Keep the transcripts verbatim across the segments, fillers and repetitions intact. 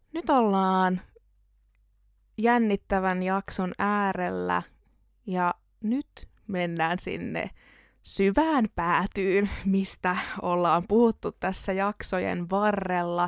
Nyt ollaan jännittävän jakson äärellä ja nyt mennään sinne syvään päätyyn, mistä ollaan puhuttu tässä jaksojen varrella.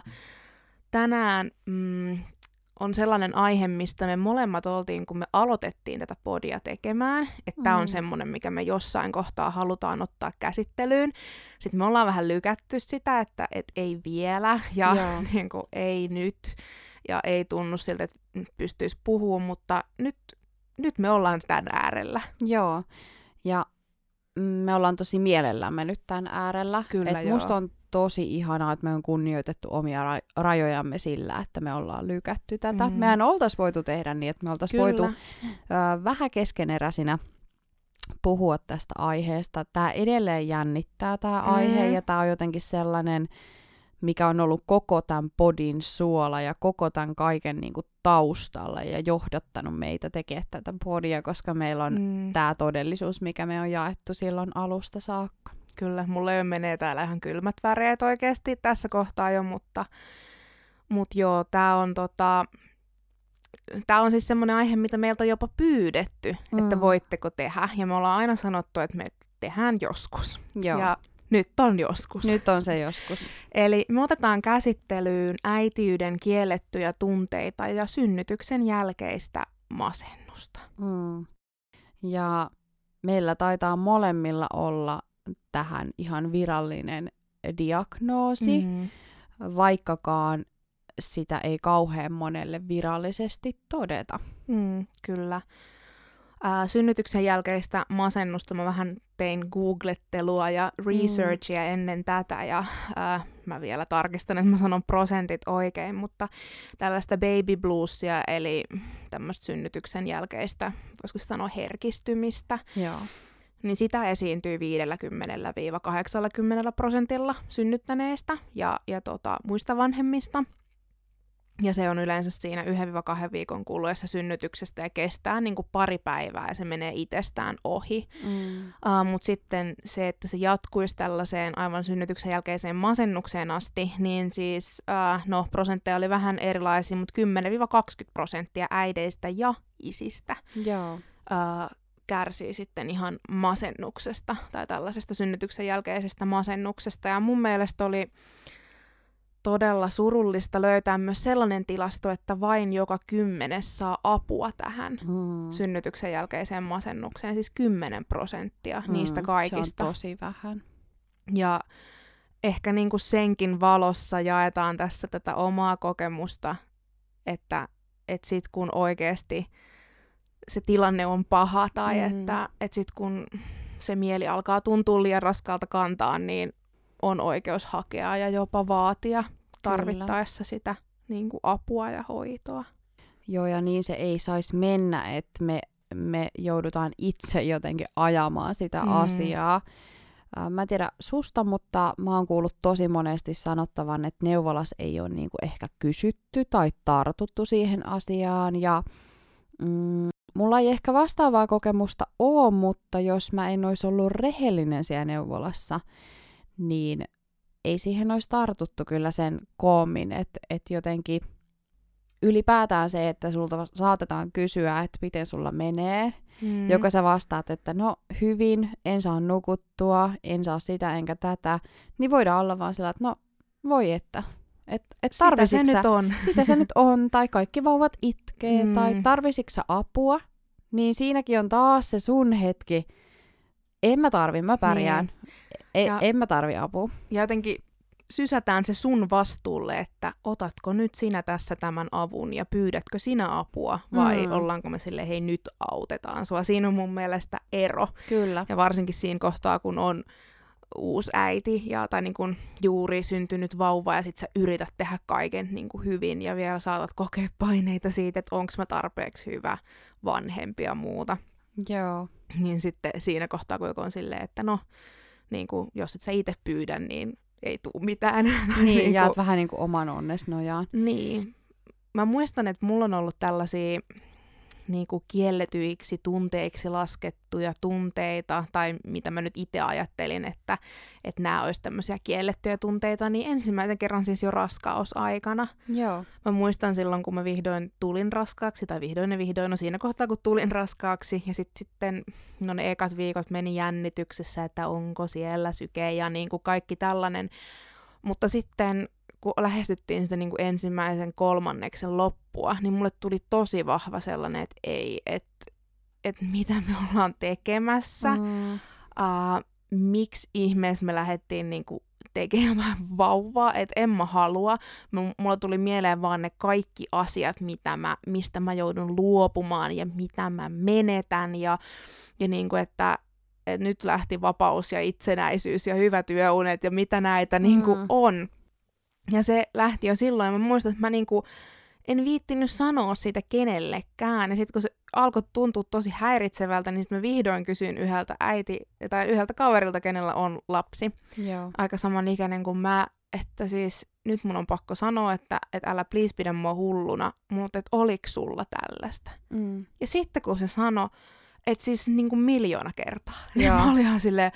Tänään mm, on sellainen aihe, mistä me molemmat oltiin, kun me aloitettiin tätä podia tekemään, että tämä mm. on semmoinen, mikä me jossain kohtaa halutaan ottaa käsittelyyn. Sitten me ollaan vähän lykätty sitä, että et ei vielä ja niin kuin, ei nyt ja ei tunnu siltä, että pystyisi puhumaan, mutta nyt, nyt me ollaan tämän äärellä. Joo, ja me ollaan tosi mielellämme nyt tämän äärellä. Kyllä, et joo. Musta on tosi ihanaa, että me on kunnioitettu omia ra- rajojamme sillä, että me ollaan lykätty tätä. Mm. Mehän oltaisiin voitu tehdä niin, että me oltaisiin voitu ö, vähän keskeneräisinä puhua tästä aiheesta. Tämä edelleen jännittää tämä mm. aihe, ja tämä on jotenkin sellainen, mikä on ollut koko tämän podin suola ja koko tämän kaiken niin kuin taustalla ja johdattanut meitä tekemään tätä podia, koska meillä on mm. tämä todellisuus, mikä me on jaettu silloin alusta saakka. Kyllä, mulle jo menee täällä ihan kylmät väreet oikeasti tässä kohtaa jo, mutta, mutta joo, tää on, tota, tää on siis semmoinen aihe, mitä meiltä on jopa pyydetty, mm. että voitteko tehdä, ja me ollaan aina sanottu, että me tehdään joskus. Joo. Ja nyt on joskus. Nyt on se joskus. Eli me otetaan käsittelyyn äitiyden kiellettyjä tunteita ja synnytyksen jälkeistä masennusta. Mm. Ja meillä taitaa molemmilla olla tähän ihan virallinen diagnoosi, mm. vaikkakaan sitä ei kauhean monelle virallisesti todeta. Mm, kyllä. Ää, synnytyksen jälkeistä masennusta mä vähän tein googlettelua ja researchia mm. ennen tätä, ja ää, mä vielä tarkistan, että mä sanon prosentit oikein, mutta tällaista baby bluesia, eli tämmöistä synnytyksen jälkeistä, voisiko sanoa herkistymistä, Joo. niin sitä esiintyy viisikymmentä kahdeksankymmentä prosentilla synnyttäneistä ja, ja tota, muista vanhemmista. Ja se on yleensä siinä yhden kahden viikon kuluessa synnytyksestä ja kestää niin kuin pari päivää ja se menee itsestään ohi. Mm. Uh, Mutta sitten se, että se jatkuisi tällaiseen aivan synnytyksen jälkeiseen masennukseen asti, niin siis uh, no prosentteja oli vähän erilaisia, mutta kymmenen kaksikymmentä prosenttia äideistä ja isistä Joo. Uh, kärsii sitten ihan masennuksesta tai tällaisesta synnytyksen jälkeisestä masennuksesta. Ja mun mielestä oli todella surullista löytää myös sellainen tilasto, että vain joka kymmenes saa apua tähän mm. synnytyksen jälkeiseen masennukseen, siis kymmenen prosenttia mm, niistä kaikista. Se on tosi vähän. Ja ehkä niinku senkin valossa jaetaan tässä tätä omaa kokemusta, että et sit kun oikeasti se tilanne on paha tai mm. että et sit kun se mieli alkaa tuntua liian raskaalta kantaa, niin on oikeus hakea ja jopa vaatia tarvittaessa Kyllä. sitä niin kuin apua ja hoitoa. Joo, ja niin se ei saisi mennä, että me, me joudutaan itse jotenkin ajamaan sitä mm. asiaa. Äh, mä en tiedä susta, mutta mä oon kuullut tosi monesti sanottavan, että neuvolas ei ole niin kuin ehkä kysytty tai tartuttu siihen asiaan. Ja mm, mulla ei ehkä vastaavaa kokemusta ole, mutta jos mä en olisi ollut rehellinen siellä neuvolassa, niin ei siihen olisi tartuttu kyllä sen koommin, että et jotenkin ylipäätään se, että sulta saatetaan kysyä, että miten sulla menee, mm. joka sä vastaat, että no hyvin, en saa nukuttua, en saa sitä enkä tätä, niin voidaan olla vaan sillä, että no voi että, et, et sitä se nyt on. Sitä se nyt on, tai kaikki vauvat itkee, mm. tai tarvisitko sä apua, niin siinäkin on taas se sun hetki, en mä tarvi, mä pärjään. Niin. E- ja, en mä tarvi apua. Ja jotenkin sysätään se sun vastuulle, että otatko nyt sinä tässä tämän avun ja pyydätkö sinä apua vai mm. ollaanko me silleen, hei nyt autetaan sua. Siinä on mun mielestä ero. Kyllä. Ja varsinkin siinä kohtaa, kun on uusi äiti ja, tai niin kuin juuri syntynyt vauva ja sit sä yrität tehdä kaiken niin kuin hyvin ja vielä saatat kokea paineita siitä, että onko mä tarpeeksi hyvä vanhempi ja muuta. Joo. Niin sitten siinä kohtaa, kun joku on silleen, että no, niin kuin, jos et sä itse pyydä, niin ei tule mitään. Niin, niin jäät vähän niin kuin oman onnes nojaan. Niin. Mä muistan, että mulla on ollut tällaisia niinku kielletyiksi tunteiksi laskettuja tunteita, tai mitä mä nyt itse ajattelin, että, että nämä olisi tämmöisiä kiellettyjä tunteita, niin ensimmäisen kerran siis jo raskausaikana. Joo. Mä muistan silloin, kun mä vihdoin tulin raskaaksi, tai vihdoin ja vihdoin, no siinä kohtaa, kun tulin raskaaksi, ja sit, sitten no ne ekat viikot meni jännityksessä, että onko siellä syke ja niin kuin kaikki tällainen. Mutta sitten, kun lähestyttiin sitä niin kuin ensimmäisen kolmanneksen loppua, niin mulle tuli tosi vahva sellainen, että ei, että et mitä me ollaan tekemässä, Mm. uh, miksi ihmeessä me lähdettiin niin kuin tekemään jotain vauvaa, että en mä halua. M- mulla tuli mieleen vaan ne kaikki asiat, mitä mä, mistä mä joudun luopumaan ja mitä mä menetän, ja, ja niin kuin, että et nyt lähti vapaus ja itsenäisyys ja hyvät yöunet ja mitä näitä mm. niin kuin on. Ja se lähti jo silloin, ja mä muistan, että mä niinku en viittinyt sanoa siitä kenellekään. Ja sitten kun se alkoi tuntua tosi häiritsevältä, niin sitten mä vihdoin kysyin yhdeltä äiti, tai yhdeltä kaverilta, kenellä on lapsi, Joo. aika samanikäinen kuin mä, että siis nyt mun on pakko sanoa, että, että älä please pidä mua hulluna, mutta että oliko sulla tällaista? Mm. Ja sitten kun se sanoi, että siis niinku miljoona kertaa, niin Joo. mä olin ihan silleen,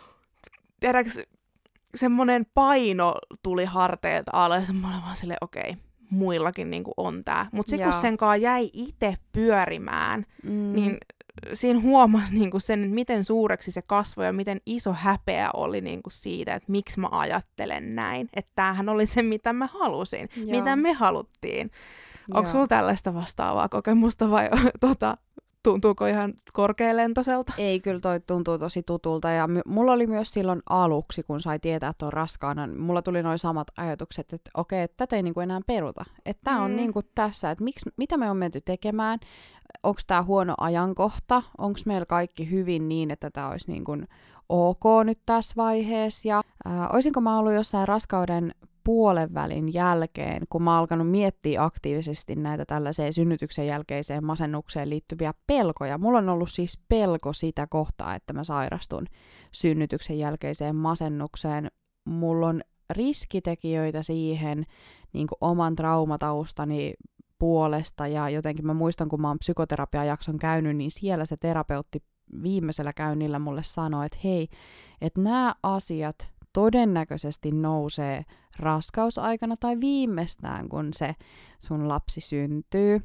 tiedätkö, semmoinen paino tuli harteilta alle, ja mä olin vaan silleen, okei, okay, muillakin niinku on tää. Mutta se, kun senkaan jäi itse pyörimään, mm. niin siinä huomasi niinku sen, että miten suureksi se kasvoi ja miten iso häpeä oli niinku siitä, että miksi mä ajattelen näin. Että tämähän oli se, mitä mä halusin, Joo. mitä me haluttiin. Onko sulla tällaista vastaavaa kokemusta vai tota, tuntuuko ihan korkealentoiselta? Ei, kyllä toi tuntuu tosi tutulta. Ja my- mulla oli myös silloin aluksi, kun sai tietää, että on raskaana, mulla tuli noin samat ajatukset, että okei, että tätä ei niinku enää peruta. Että tää on Mm. niinku tässä, että miksi, mitä me on menty tekemään, onko tää huono ajankohta, onko meillä kaikki hyvin niin, että tää olisi niinku ok nyt tässä vaiheessa. Ja ää, olisinko mä ollut jossain raskauden puolen välin jälkeen, kun mä oon alkanut miettiä aktiivisesti näitä tällaiseen synnytyksen jälkeiseen masennukseen liittyviä pelkoja. Mulla on ollut siis pelko sitä kohtaa, että mä sairastun synnytyksen jälkeiseen masennukseen. Mulla on riskitekijöitä siihen niin kuin oman traumataustani puolesta, ja jotenkin mä muistan, kun mä oon psykoterapiajakson käynyt, niin siellä se terapeutti viimeisellä käynnillä mulle sanoi, että hei, että nämä asiat todennäköisesti nousee raskausaikana tai viimeistään, kun se sun lapsi syntyy.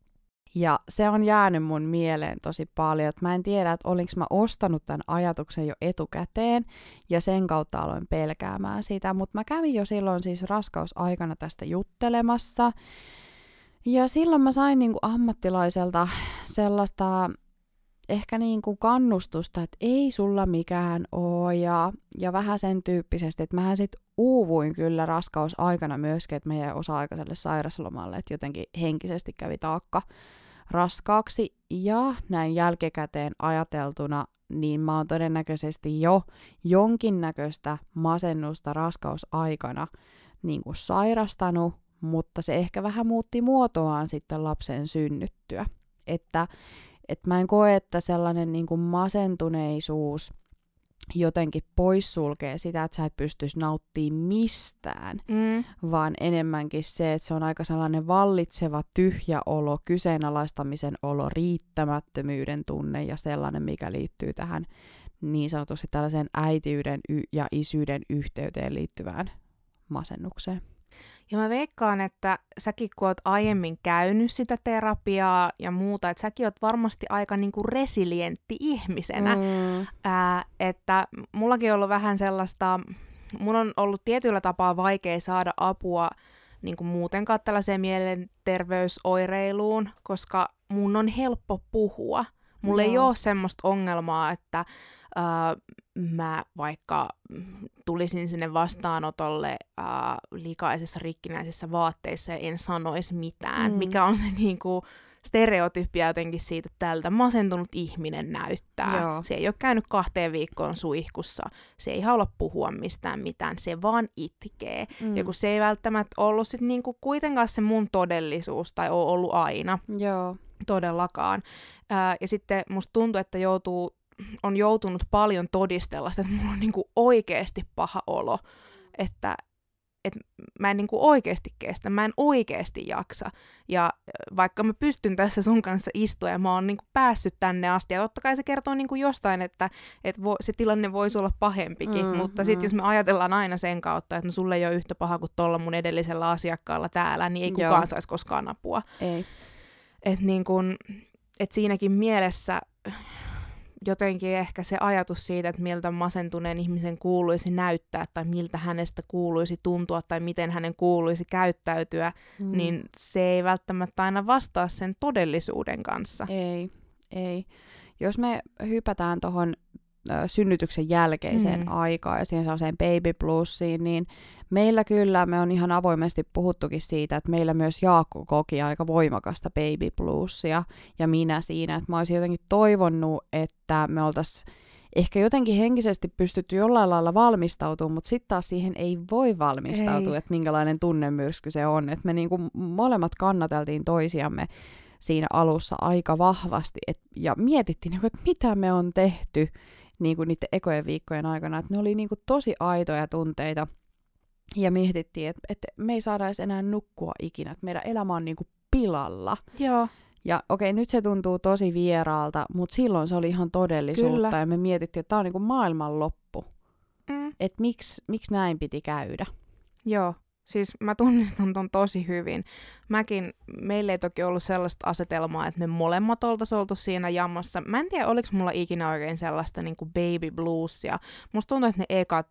Ja se on jäänyt mun mieleen tosi paljon, että mä en tiedä, että olinko mä ostanut tämän ajatuksen jo etukäteen, ja sen kautta aloin pelkäämään sitä, mutta mä kävin jo silloin siis raskausaikana tästä juttelemassa, ja silloin mä sain niinku ammattilaiselta sellaista ehkä niin kuin kannustusta, että ei sulla mikään oo, ja, ja vähän sen tyyppisesti, että mähän sit uuvuin kyllä raskausaikana myöskin, että mä jäin osa-aikaiselle sairaslomalle, että jotenkin henkisesti kävi taakka raskaaksi, ja näin jälkikäteen ajateltuna, niin mä oon todennäköisesti jo jonkinnäköistä masennusta raskausaikana niin kuin sairastanut, mutta se ehkä vähän muutti muotoaan sitten lapsen synnyttyä, että että mä en koe, että sellainen niin kuin masentuneisuus jotenkin poissulkee sitä, että sä et pystyisi nauttimaan mistään, Mm. vaan enemmänkin se, että se on aika sellainen vallitseva tyhjä olo, kyseenalaistamisen olo, riittämättömyyden tunne ja sellainen, mikä liittyy tähän niin sanotusti tällaiseen äitiyden y- ja isyyden yhteyteen liittyvään masennukseen. Ja mä veikkaan, että säkin kun oot aiemmin käynyt sitä terapiaa ja muuta, että säkin oot varmasti aika niinku resilientti ihmisenä. Mm. Ää, että mullakin on ollut vähän sellaista, mun on ollut tietyllä tapaa vaikea saada apua niinku muutenkaan tällaiseen mielenterveysoireiluun, koska mun on helppo puhua. Mulla Joo. ei ole semmoista ongelmaa, että ää, mä vaikka tulisin sinne vastaanotolle ää, likaisissa rikkinäisissä vaatteissa ja en sanoisi mitään, Mm. mikä on se niinku stereotypia jotenkin siitä, että tältä masentunut ihminen näyttää. Joo. Se ei ole käynyt kahteen viikkoon suihkussa, se ei halua puhua mistään mitään, se vaan itkee. Mm. Ja kun se ei välttämättä ollut sit niinku kuitenkaan se mun todellisuus tai ole ollut aina Joo. todellakaan. Ää, ja sitten musta tuntuu, että joutuu, on joutunut paljon todistella sitä, että mulla on niinku oikeasti paha olo, että et mä en niinku oikeasti kestä, mä en oikeasti jaksa. Ja vaikka mä pystyn tässä sun kanssa istua ja mä oon niinku päässyt tänne asti, ja totta kai se kertoo niinku jostain, että et vo, se tilanne voisi olla pahempikin, mm, mutta sitten mm. jos me ajatellaan aina sen kautta, että no sulle ei ole yhtä paha kuin tuolla mun edellisellä asiakkaalla täällä, niin ei kukaan saisi koskaan apua. Ei. Et niin kun, et siinäkin mielessä jotenkin ehkä se ajatus siitä, että miltä masentuneen ihmisen kuuluisi näyttää tai miltä hänestä kuuluisi tuntua tai miten hänen kuuluisi käyttäytyä, mm. niin se ei välttämättä aina vastaa sen todellisuuden kanssa. Ei, ei. Jos me hypätään tuohon synnytyksen jälkeiseen mm. aikaan ja siihen sellaiseen baby bluesiin, niin meillä kyllä, me on ihan avoimesti puhuttukin siitä, että meillä myös Jaakko koki aika voimakasta baby bluesia ja minä siinä, että mä olisin jotenkin toivonnut, että me oltaisiin ehkä jotenkin henkisesti pystytty jollain lailla valmistautumaan, mutta sitten taas siihen ei voi valmistautua, ei. Että minkälainen tunnemyrsky se on, että me niinku molemmat kannateltiin toisiamme siinä alussa aika vahvasti et, ja mietittiin, niinku, että mitä me on tehty niinku niiden ekojen viikkojen aikana, että ne oli niinku tosi aitoja tunteita. Ja mietittiin, että, että me ei saada edes enää nukkua ikinä, että meidän elämä on niinku pilalla. Joo. Ja okei, nyt se tuntuu tosi vieraalta, mutta silloin se oli ihan todellisuutta. Kyllä. Ja me mietittiin, että tämä on niinku maailman loppu. Mm. Että miksi, miksi näin piti käydä. Joo, siis mä tunnistan ton tosi hyvin. Mäkin, meillä ei toki ollut sellaista asetelmaa, että me molemmat oltaisiin oltu siinä jamassa. Mä en tiedä, oliko mulla ikinä oikein sellaista niinku baby bluesia. Musta tuntuu, että ne ekat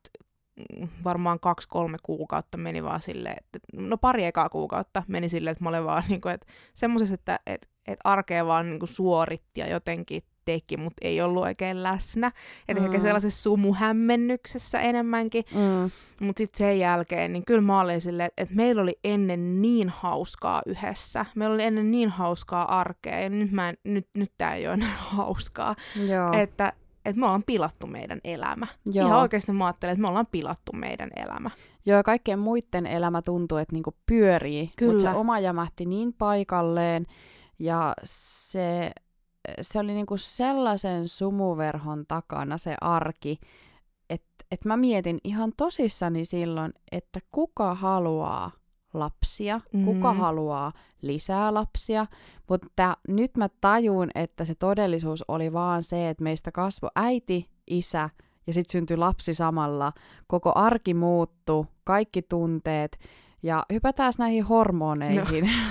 varmaan kaksi-kolme kuukautta meni vaan silleen, että no pari ekaa kuukautta meni silleen, että mä olin vaan niinku, että semmoisessa, että et, et arkea vaan niinku suoritti ja jotenkin teki, mutta ei ollut oikein läsnä. Että mm. ehkä sellaisessa sumuhämmennyksessä enemmänkin. Mm. Mutta sitten sen jälkeen, niin kyllä mä olin silleen, että et meillä oli ennen niin hauskaa yhdessä. Meillä oli ennen niin hauskaa arkea ja nyt, mä en, nyt, nyt tää ei ole enää hauskaa. Joo. Että että me ollaan pilattu meidän elämä. Joo. Ihan oikeasti mä ajattelen, että me ollaan pilattu meidän elämä. Joo, ja kaikkien muiden elämä tuntuu, että niinku pyörii, mutta se oma jämähti niin paikalleen, ja se, se oli niinku sellaisen sumuverhon takana se arki, että et mä mietin ihan tosissani silloin, että kuka haluaa lapsia, mm. kuka haluaa lisää lapsia, mutta nyt mä tajun, että se todellisuus oli vaan se, että meistä kasvoi äiti, isä ja sitten syntyi lapsi samalla, koko arki muuttui, kaikki tunteet ja hypätään näihin hormoneihin. No.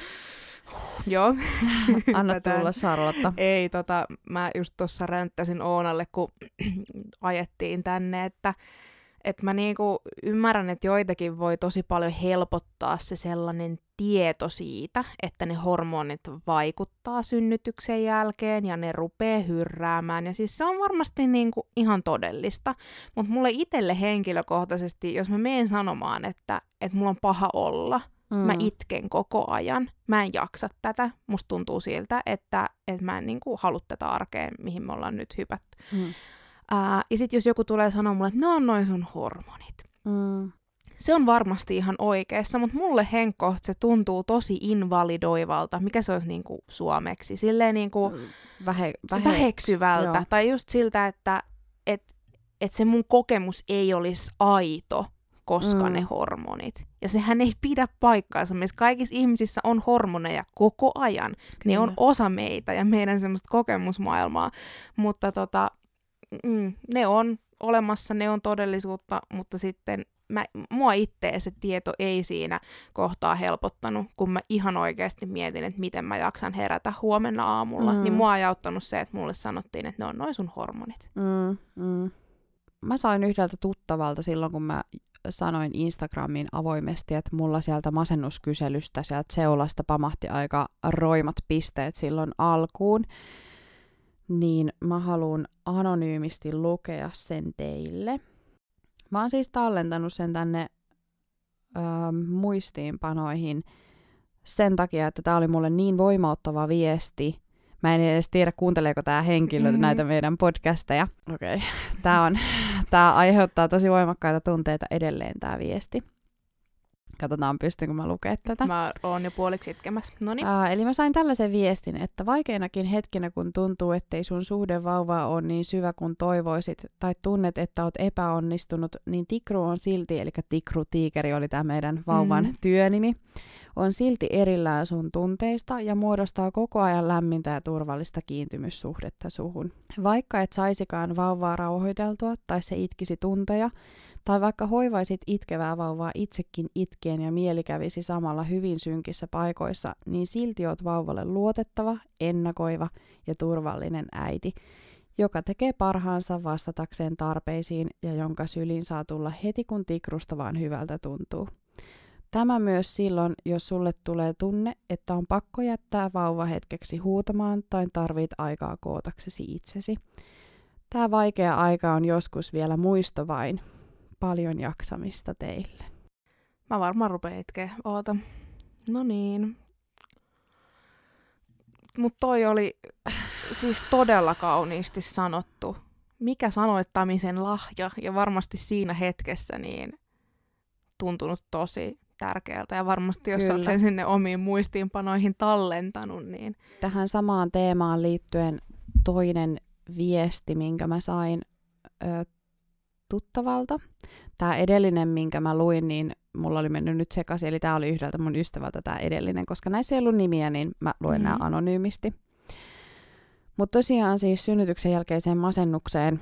Joo. Anna tulla, Charlotta. Ei, tota, mä just tuossa ränttäsin Oonalle, kun ajettiin tänne, että että mä niinku ymmärrän, että joitakin voi tosi paljon helpottaa se sellainen tieto siitä, että ne hormonit vaikuttaa synnytyksen jälkeen ja ne rupee hyrräämään. Ja siis se on varmasti niinku ihan todellista. Mutta mulle itselle henkilökohtaisesti, jos mä menen sanomaan, että, että mulla on paha olla, mm. mä itken koko ajan, mä en jaksa tätä. Musta tuntuu siltä, että, että mä en niinku halua tätä arkea, mihin me ollaan nyt hypätty. Mm. Uh, ja sitten jos joku tulee sanoa mulle, että ne on noin sun hormonit. Mm. Se on varmasti ihan oikeassa, mutta mulle Henkko se tuntuu tosi invalidoivalta. Mikä se olisi niinku suomeksi? Silleen niinku Vähe, vähe, väheksyvältä. Joo. Tai just siltä, että et, et se mun kokemus ei olisi aito, koska mm. ne hormonit. Ja sehän ei pidä paikkaansa. Meissä kaikissa ihmisissä on hormoneja koko ajan. Kyllä. Ne on osa meitä ja meidän semmoista kokemusmaailmaa. Mutta tota... Mm, ne on olemassa, ne on todellisuutta, mutta sitten mä, mua itseä se tieto ei siinä kohtaa helpottanut, kun mä ihan oikeasti mietin, että miten mä jaksan herätä huomenna aamulla. Mm. Niin mua ei auttanut se, että mulle sanottiin, että ne on noin sun hormonit. Mm, mm. Mä sain yhdeltä tuttavalta silloin, kun mä sanoin Instagramiin avoimesti, että mulla sieltä masennuskyselystä, sieltä seulasta pamahti aika roimat pisteet silloin alkuun. Niin mä haluan anonyymisti lukea sen teille. Mä oon siis tallentanut sen tänne ö, muistiinpanoihin sen takia, että tää oli mulle niin voimauttava viesti. Mä en edes tiedä, kuunteleeko tää henkilö mm-hmm. näitä meidän podcasteja. Okei, okay. tää, on, tää aiheuttaa tosi voimakkaita tunteita edelleen tää viesti. Katsotaan, pystynkö mä lukemaan tätä. Mä oon jo puoliksi itkemässä. Noniin. Uh, eli mä sain tällaisen viestin, että vaikeinakin hetkinä, kun tuntuu, ettei sun suhde vauvaa ole niin syvä kuin toivoisit, tai tunnet, että oot epäonnistunut, niin Tikru on silti, eli Tikru Tiikeri oli tämä meidän vauvan mm-hmm. työnimi, on silti erillään sun tunteista ja muodostaa koko ajan lämmintä ja turvallista kiintymyssuhdetta suhun. Vaikka et saisikaan vauvaa rauhoiteltua tai se itkisi tunteja, tai vaikka hoivaisit itkevää vauvaa itsekin itkien ja mieli kävisi samalla hyvin synkissä paikoissa, niin silti oot vauvalle luotettava, ennakoiva ja turvallinen äiti, joka tekee parhaansa vastatakseen tarpeisiin ja jonka syliin saa tulla heti kun Tikrusta vaan hyvältä tuntuu. Tämä myös silloin, jos sulle tulee tunne, että on pakko jättää vauva hetkeksi huutamaan tai tarvit aikaa kootaksesi itsesi. Tämä vaikea aika on joskus vielä muisto vain. Paljon jaksamista teille. Mä varmaan rupean itkeä. Oota. No niin. Mut toi oli siis todella kauniisti sanottu. Mikä sanoittamisen lahja. Ja varmasti siinä hetkessä niin tuntunut tosi tärkeältä. Ja varmasti jos olet sen sinne omiin muistiinpanoihin tallentanut, niin... Tähän samaan teemaan liittyen toinen viesti, minkä mä sain ö, tuttavalta. Tämä edellinen, minkä mä luin, niin mulla oli mennyt nyt sekaisin, eli tämä oli yhdeltä mun ystävältä tämä edellinen, koska näissä ei ollut nimiä, niin mä luen mm-hmm. nämä anonyymisti. Mutta tosiaan siis synnytyksen jälkeiseen masennukseen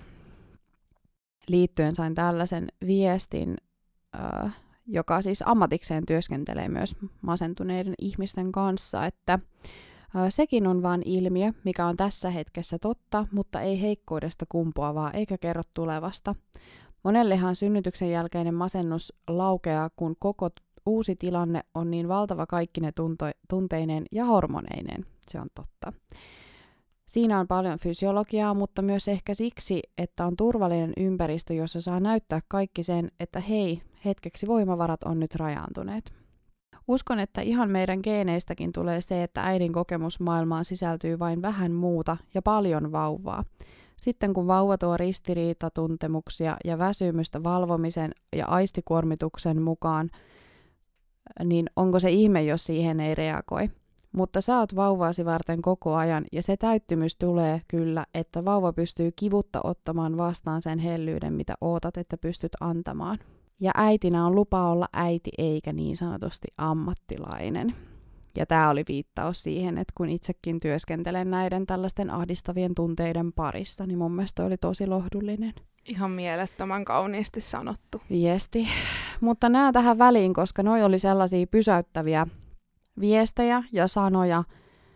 liittyen sain tällaisen viestin, äh, joka siis ammatikseen työskentelee myös masentuneiden ihmisten kanssa, että äh, sekin on vain ilmiö, mikä on tässä hetkessä totta, mutta ei heikkoudesta kumpuavaa eikä kerro tulevasta. Monellehan synnytyksen jälkeinen masennus laukeaa, kun koko uusi tilanne on niin valtava kaikkine tunto- tunteineen ja hormoneineen. Se on totta. Siinä on paljon fysiologiaa, mutta myös ehkä siksi, että on turvallinen ympäristö, jossa saa näyttää kaikki sen, että hei, hetkeksi voimavarat on nyt rajaantuneet. Uskon, että ihan meidän geeneistäkin tulee se, että äidin kokemus maailmaan sisältyy vain vähän muuta ja paljon vauvaa. Sitten kun vauva tuo ristiriitatuntemuksia ja väsymystä valvomisen ja aistikuormituksen mukaan, niin onko se ihme, jos siihen ei reagoi? Mutta sä oot vauvaasi varten koko ajan ja se täyttymys tulee kyllä, että vauva pystyy kivutta ottamaan vastaan sen hellyyden, mitä ootat, että pystyt antamaan. Ja äitinä on lupa olla äiti eikä niin sanotusti ammattilainen. Ja tämä oli viittaus siihen, että kun itsekin työskentelen näiden tällaisten ahdistavien tunteiden parissa, niin mun mielestä oli tosi lohdullinen. Ihan mielettömän kauniisti sanottu. Viesti. Mutta nämä tähän väliin, koska noi oli sellaisia pysäyttäviä viestejä ja sanoja,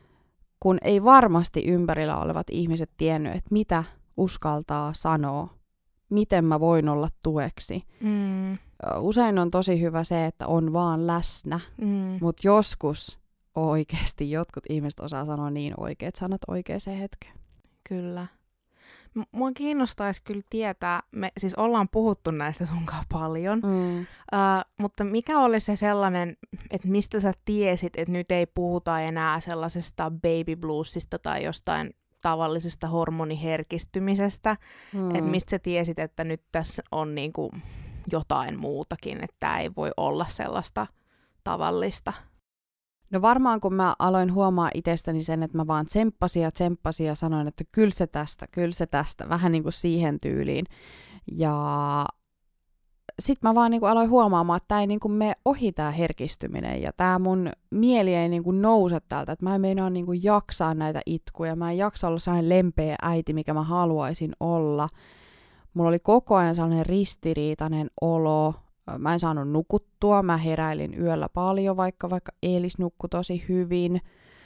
kun ei varmasti ympärillä olevat ihmiset tiennyt, että mitä uskaltaa sanoa, miten mä voin olla tueksi. Mm. Usein on tosi hyvä se, että on vaan läsnä, mm. mutta joskus oikeasti jotkut ihmiset osaa sanoa niin oikeat sanat oikeaan hetkeen. Kyllä. M- mua kiinnostaisi kyllä tietää, me siis ollaan puhuttu näistä sunkaan paljon, mm. uh, mutta mikä oli se sellainen, että mistä sä tiesit, että nyt ei puhuta enää sellaisesta baby bluesista tai jostain tavallisesta hormoniherkistymisestä, mm. että mistä sä tiesit, että nyt tässä on niinku jotain muutakin, että tämä ei voi olla sellaista tavallista. No varmaan kun mä aloin huomaa itsestäni sen, että mä vaan tsemppasin ja tsemppasin ja sanoin, että kyllä se tästä, kyllä se tästä, vähän niin kuin siihen tyyliin. Ja sitten mä vaan niin kuin aloin huomaamaan, että tämä ei niin kuin mene ohi tämä herkistyminen ja tämä mun mieli ei niin kuin nouse täältä, että mä en meinaa niin kuin jaksaa näitä itkuja, mä en jaksa olla sellainen lempeä äiti, mikä mä haluaisin olla. Mulla oli koko ajan sellainen ristiriitainen olo. Mä en saanut nukuttua, mä heräilin yöllä paljon, vaikka, vaikka Eelis nukkui tosi hyvin.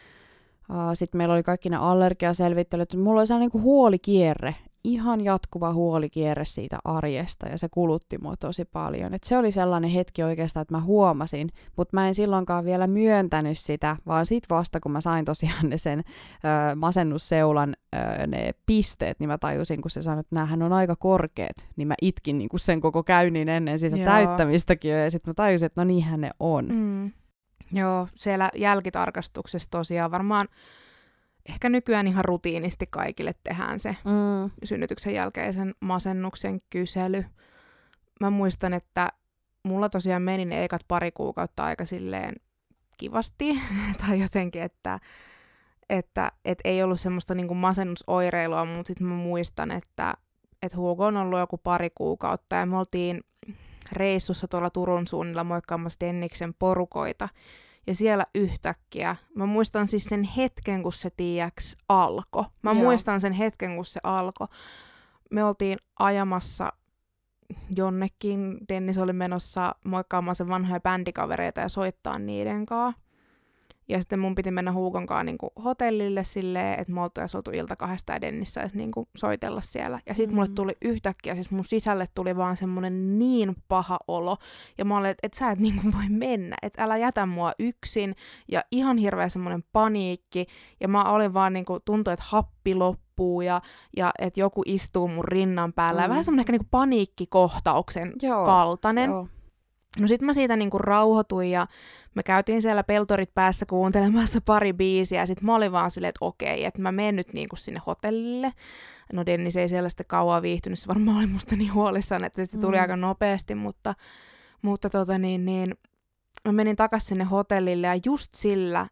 Sitten meillä oli kaikki ne allergiaselvittelyt. Mulla oli sellainen niin huolikierre, ihan jatkuva huolikierre siitä arjesta, ja se kulutti mua tosi paljon. Et se oli sellainen hetki oikeastaan, että mä huomasin, mutta mä en silloinkaan vielä myöntänyt sitä, vaan sit vasta, kun mä sain tosiaan ne sen ö, masennusseulan ö, ne pisteet, niin mä tajusin, kun se sanoi, että näähän on aika korkeat, niin mä itkin niin kuin sen koko käynnin ennen sitä Joo. täyttämistäkin jo, ja sitten mä tajusin, että no niinhän ne on. Mm. Joo, siellä jälkitarkastuksessa tosiaan varmaan ehkä nykyään ihan rutiinisti kaikille tehdään se mm. synnytyksen jälkeisen masennuksen kysely. Mä muistan, että mulla tosiaan meni ne ekat pari kuukautta aika silleen kivasti, tai jotenkin, että, että et ei ollut semmoista niinku masennusoireilua, mutta sitten mä muistan, että et Hugo on ollut joku pari kuukautta, ja me oltiin reissussa tuolla Turun suunnilla moikkaamassa Denniksen porukoita, ja siellä yhtäkkiä, mä muistan siis sen hetken, kun se tiiäks alkoi. Mä Joo. muistan sen hetken, kun se alkoi. Me oltiin ajamassa jonnekin, Dennis oli menossa moikkaamaan sen vanhoja bändikavereita ja soittaa niiden kanssa. Ja sitten mun piti mennä Hugon kanssa niinku hotellille silleen, että me oltaisiin oltu ilta kahdesta ja Dennis saisi niinku soitella siellä. Ja sitten mm. mulle tuli yhtäkkiä, siis mun sisälle tuli vaan semmonen niin paha olo. Ja mä olin, että et sä et niinku voi mennä, että älä jätä mua yksin. Ja ihan hirveä semmonen paniikki. Ja mä olin vaan niinku, tuntui, että happi loppuu ja, ja että joku istuu mun rinnan päällä. Mm. Ja vähän semmonen ehkä niinku paniikkikohtauksen Joo. kaltainen. Joo. No sit mä siitä niinku rauhoituin ja me käytiin siellä peltorit päässä kuuntelemassa pari biisiä ja sit mä olin vaan silleen, että okei, että mä menen nyt niinku sinne hotellille. No Dennis ei siellä sitten kauan viihtynyt, se varmaan oli musta niin huolissaan, että se tuli mm. aika nopeasti, mutta, mutta tota niin, niin mä menin takas sinne hotellille ja just sillä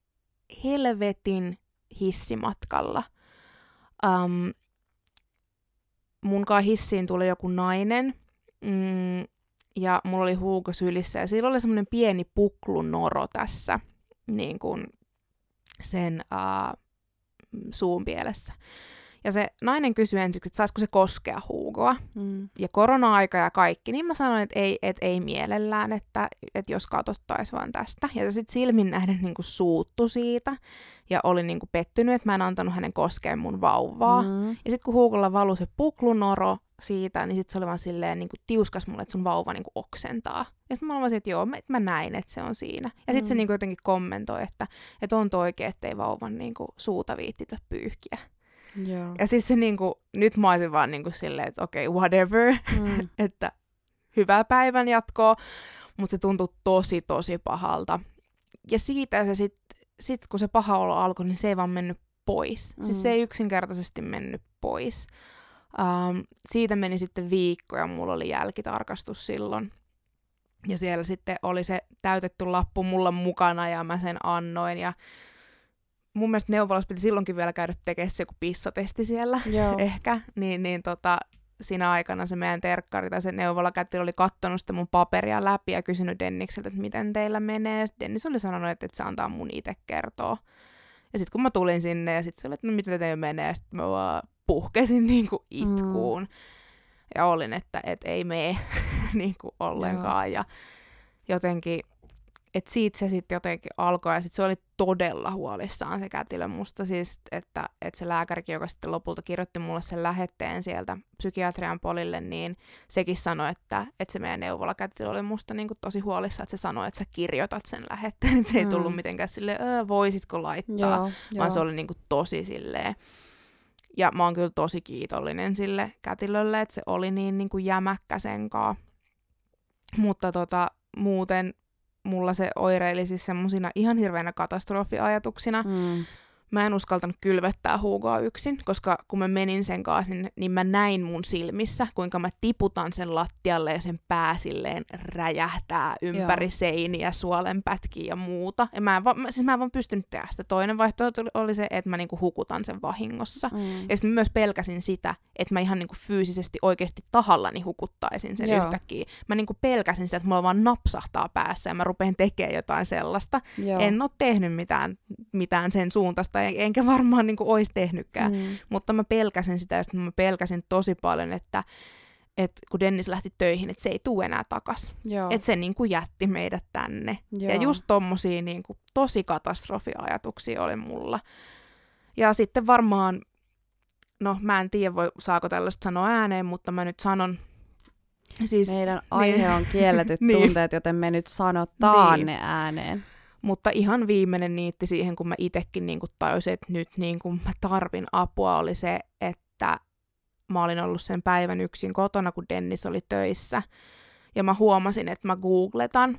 helvetin hissimatkalla um, munkaan hissiin tuli joku nainen, mm, ja mulla oli Hugo sylissä, ja sillä oli semmoinen pieni puklunoro tässä niin kuin sen uh, suun pielessä. Ja se nainen kysyi ensiksi, että saisiko se koskea Hugoa. Mm. Ja korona-aika ja kaikki, niin mä sanoin, että ei, et ei mielellään, että, että jos katsottaisiin vaan tästä. Ja se sitten silmin nähden niin kuin suuttu siitä, ja oli niin kuin pettynyt, että mä en antanut hänen koskea mun vauvaa. Mm. Ja sitten kun Hugolla valui se puklunoro siitä, niin sitten se oli vaan silleen niin kuin tiuskas mulle, että sun vauva niin kuin oksentaa. Ja sitten mä olin että joo, mä, mä näin, että se on siinä. Ja sitten mm. se niin kuin jotenkin kommentoi, että, että on toi oikein, ettei vauvan niin kuin suuta viittitä pyyhkiä. Joo. Ja siis se niinku, nyt mä olisin vaan niinku silleen, että okei, okay, whatever, mm. että hyvää päivän jatkoa, mutta se tuntui tosi, tosi pahalta. Ja siitä se sit, sit kun se paha olo alkoi, niin se ei vaan mennyt pois. Mm. Siis se ei yksinkertaisesti mennyt pois. Um, siitä meni sitten viikko ja mulla oli jälkitarkastus silloin. Ja siellä sitten oli se täytetty lappu mulla mukana ja mä sen annoin ja mun mielestä neuvolassa piti silloinkin vielä käydä tekemään se joku pissatesti siellä, Joo. ehkä, niin, niin tota, siinä aikana se meidän terkkari tai se neuvolakätilö oli kattonut sitä mun paperia läpi ja kysynyt Dennikseltä, että miten teillä menee, ja Dennis oli sanonut, että, että se antaa mun itse kertoa. Ja sitten kun mä tulin sinne ja sitten se oli, että no miten teillä menee, ja sitten mä vaan puhkesin niinku itkuun. Mm. Ja olin, että et ei mene niinku ollenkaan, Joo. ja jotenkin että siitä se sitten jotenkin alkoi, ja sitten se oli todella huolissaan se kätilö musta, siis, että, että se lääkärikin, joka sitten lopulta kirjoitti mulle sen lähetteen sieltä psykiatrian polille, niin sekin sanoi, että, että se meidän neuvolakätilö oli musta niin kuin tosi huolissaan, että se sanoi, että sä kirjoitat sen lähetteen, että se ei tullut mm. mitenkään silleen, voisitko laittaa, joo, vaan joo. se oli niin kuin tosi silleen. Ja mä oon kyllä tosi kiitollinen sille kätilölle, että se oli niin, niin kuin jämäkkä senkaan. Mutta tota, muuten mulla se oireili siis semmosina ihan hirveänä katastrofiajatuksina. Mm. Mä en uskaltanut kylvettää Hugoa yksin, koska kun mä menin sen kanssa, niin, niin mä näin mun silmissä, kuinka mä tiputan sen lattialle ja sen pää silleen räjähtää ympäri Joo. seiniä, suolenpätkiä ja muuta. Ja mä en, va- siis mä en vaan pystynyt tehdä sitä. Toinen vaihtoehto oli se, että mä niinku hukutan sen vahingossa. Mm. Ja sitten myös pelkäsin sitä, että mä ihan niinku fyysisesti oikeasti tahallani hukuttaisin sen Joo. yhtäkkiä. Mä niinku pelkäsin sitä, että mulla vaan napsahtaa päässä ja mä rupean tekemään jotain sellaista. Joo. En ole tehnyt mitään, mitään sen suuntaista, enkä varmaan niinku ois tehnytkään. Mm. Mutta mä pelkäsin sitä, ja sitten mä pelkäsin tosi paljon, että et kun Dennis lähti töihin, että se ei tule enää takas. Että se niinku jätti meidät tänne. Joo. Ja just tommosia niinku tosi katastrofiajatuksia oli mulla. Ja sitten varmaan, no mä en tiedä, voi, saako tällaista sanoa ääneen, mutta mä nyt sanon. Siis, meidän aihe niin, on kielletyt niin, tunteet, joten me nyt sanotaan niin. ne ääneen. Mutta ihan viimeinen niitti siihen, kun mä itekin niin tajusin, että nyt niin kun mä tarvin apua, oli se, että mä olin ollut sen päivän yksin kotona, kun Dennis oli töissä. Ja mä huomasin, että mä googletan.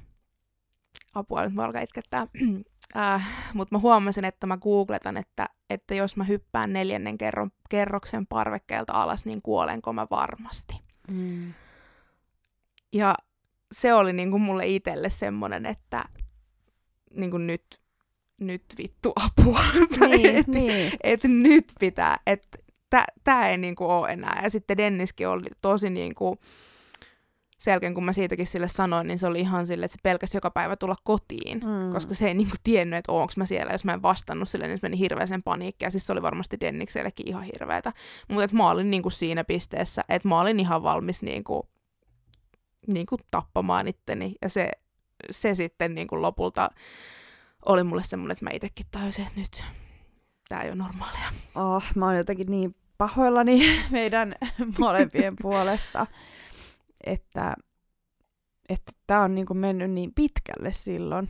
Apua, nyt mä alkaa itkettää. Äh, mutta mä huomasin, että mä googletan, että, että jos mä hyppään neljännen kerron, kerroksen parvekkeelta alas, niin kuolenko mä varmasti. Mm. Ja se oli niinku mulle itselle semmonen, että niinku nyt, nyt vittu apua. Niin, että niin. et nyt pitää, että tää ei niinku oo enää. Ja sitten Denniskin oli tosi niinku, sen jälkeen kun mä siitäkin sille sanoin, niin se oli ihan silleen, että se pelkäsi joka päivä tulla kotiin, mm. koska se ei niinku tiennyt, että oonko mä siellä. Jos mä en vastannut sille, niin se meni hirveäseen paniikkiin. Ja siis se oli varmasti Denniksellekin ihan hirveätä. Mutta mä olin niinku siinä pisteessä, että mä olin ihan valmis niinku, niinku tappamaan itteni. Ja se, se sitten niinku lopulta oli mulle semmoinen, että mä itsekin tajusin, että nyt tää ei ole normaalia. Oh, mä oon jotenkin niin pahoillani meidän molempien puolesta, että että tää on niinku mennyt niin pitkälle silloin.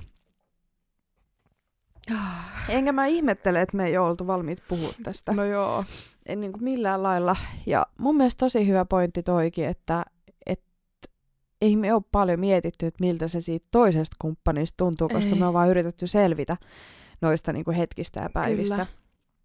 Enkä mä ihmettele, että me ei ole oltu valmiit puhua tästä. No joo. En niinku millään lailla. Ja mun mielestä tosi hyvä pointti toikin, että et ei me ole paljon mietitty, että miltä se siitä toisesta kumppanista tuntuu, koska ei. Me on vaan yritetty selvitä noista niinku hetkistä ja päivistä. Kyllä.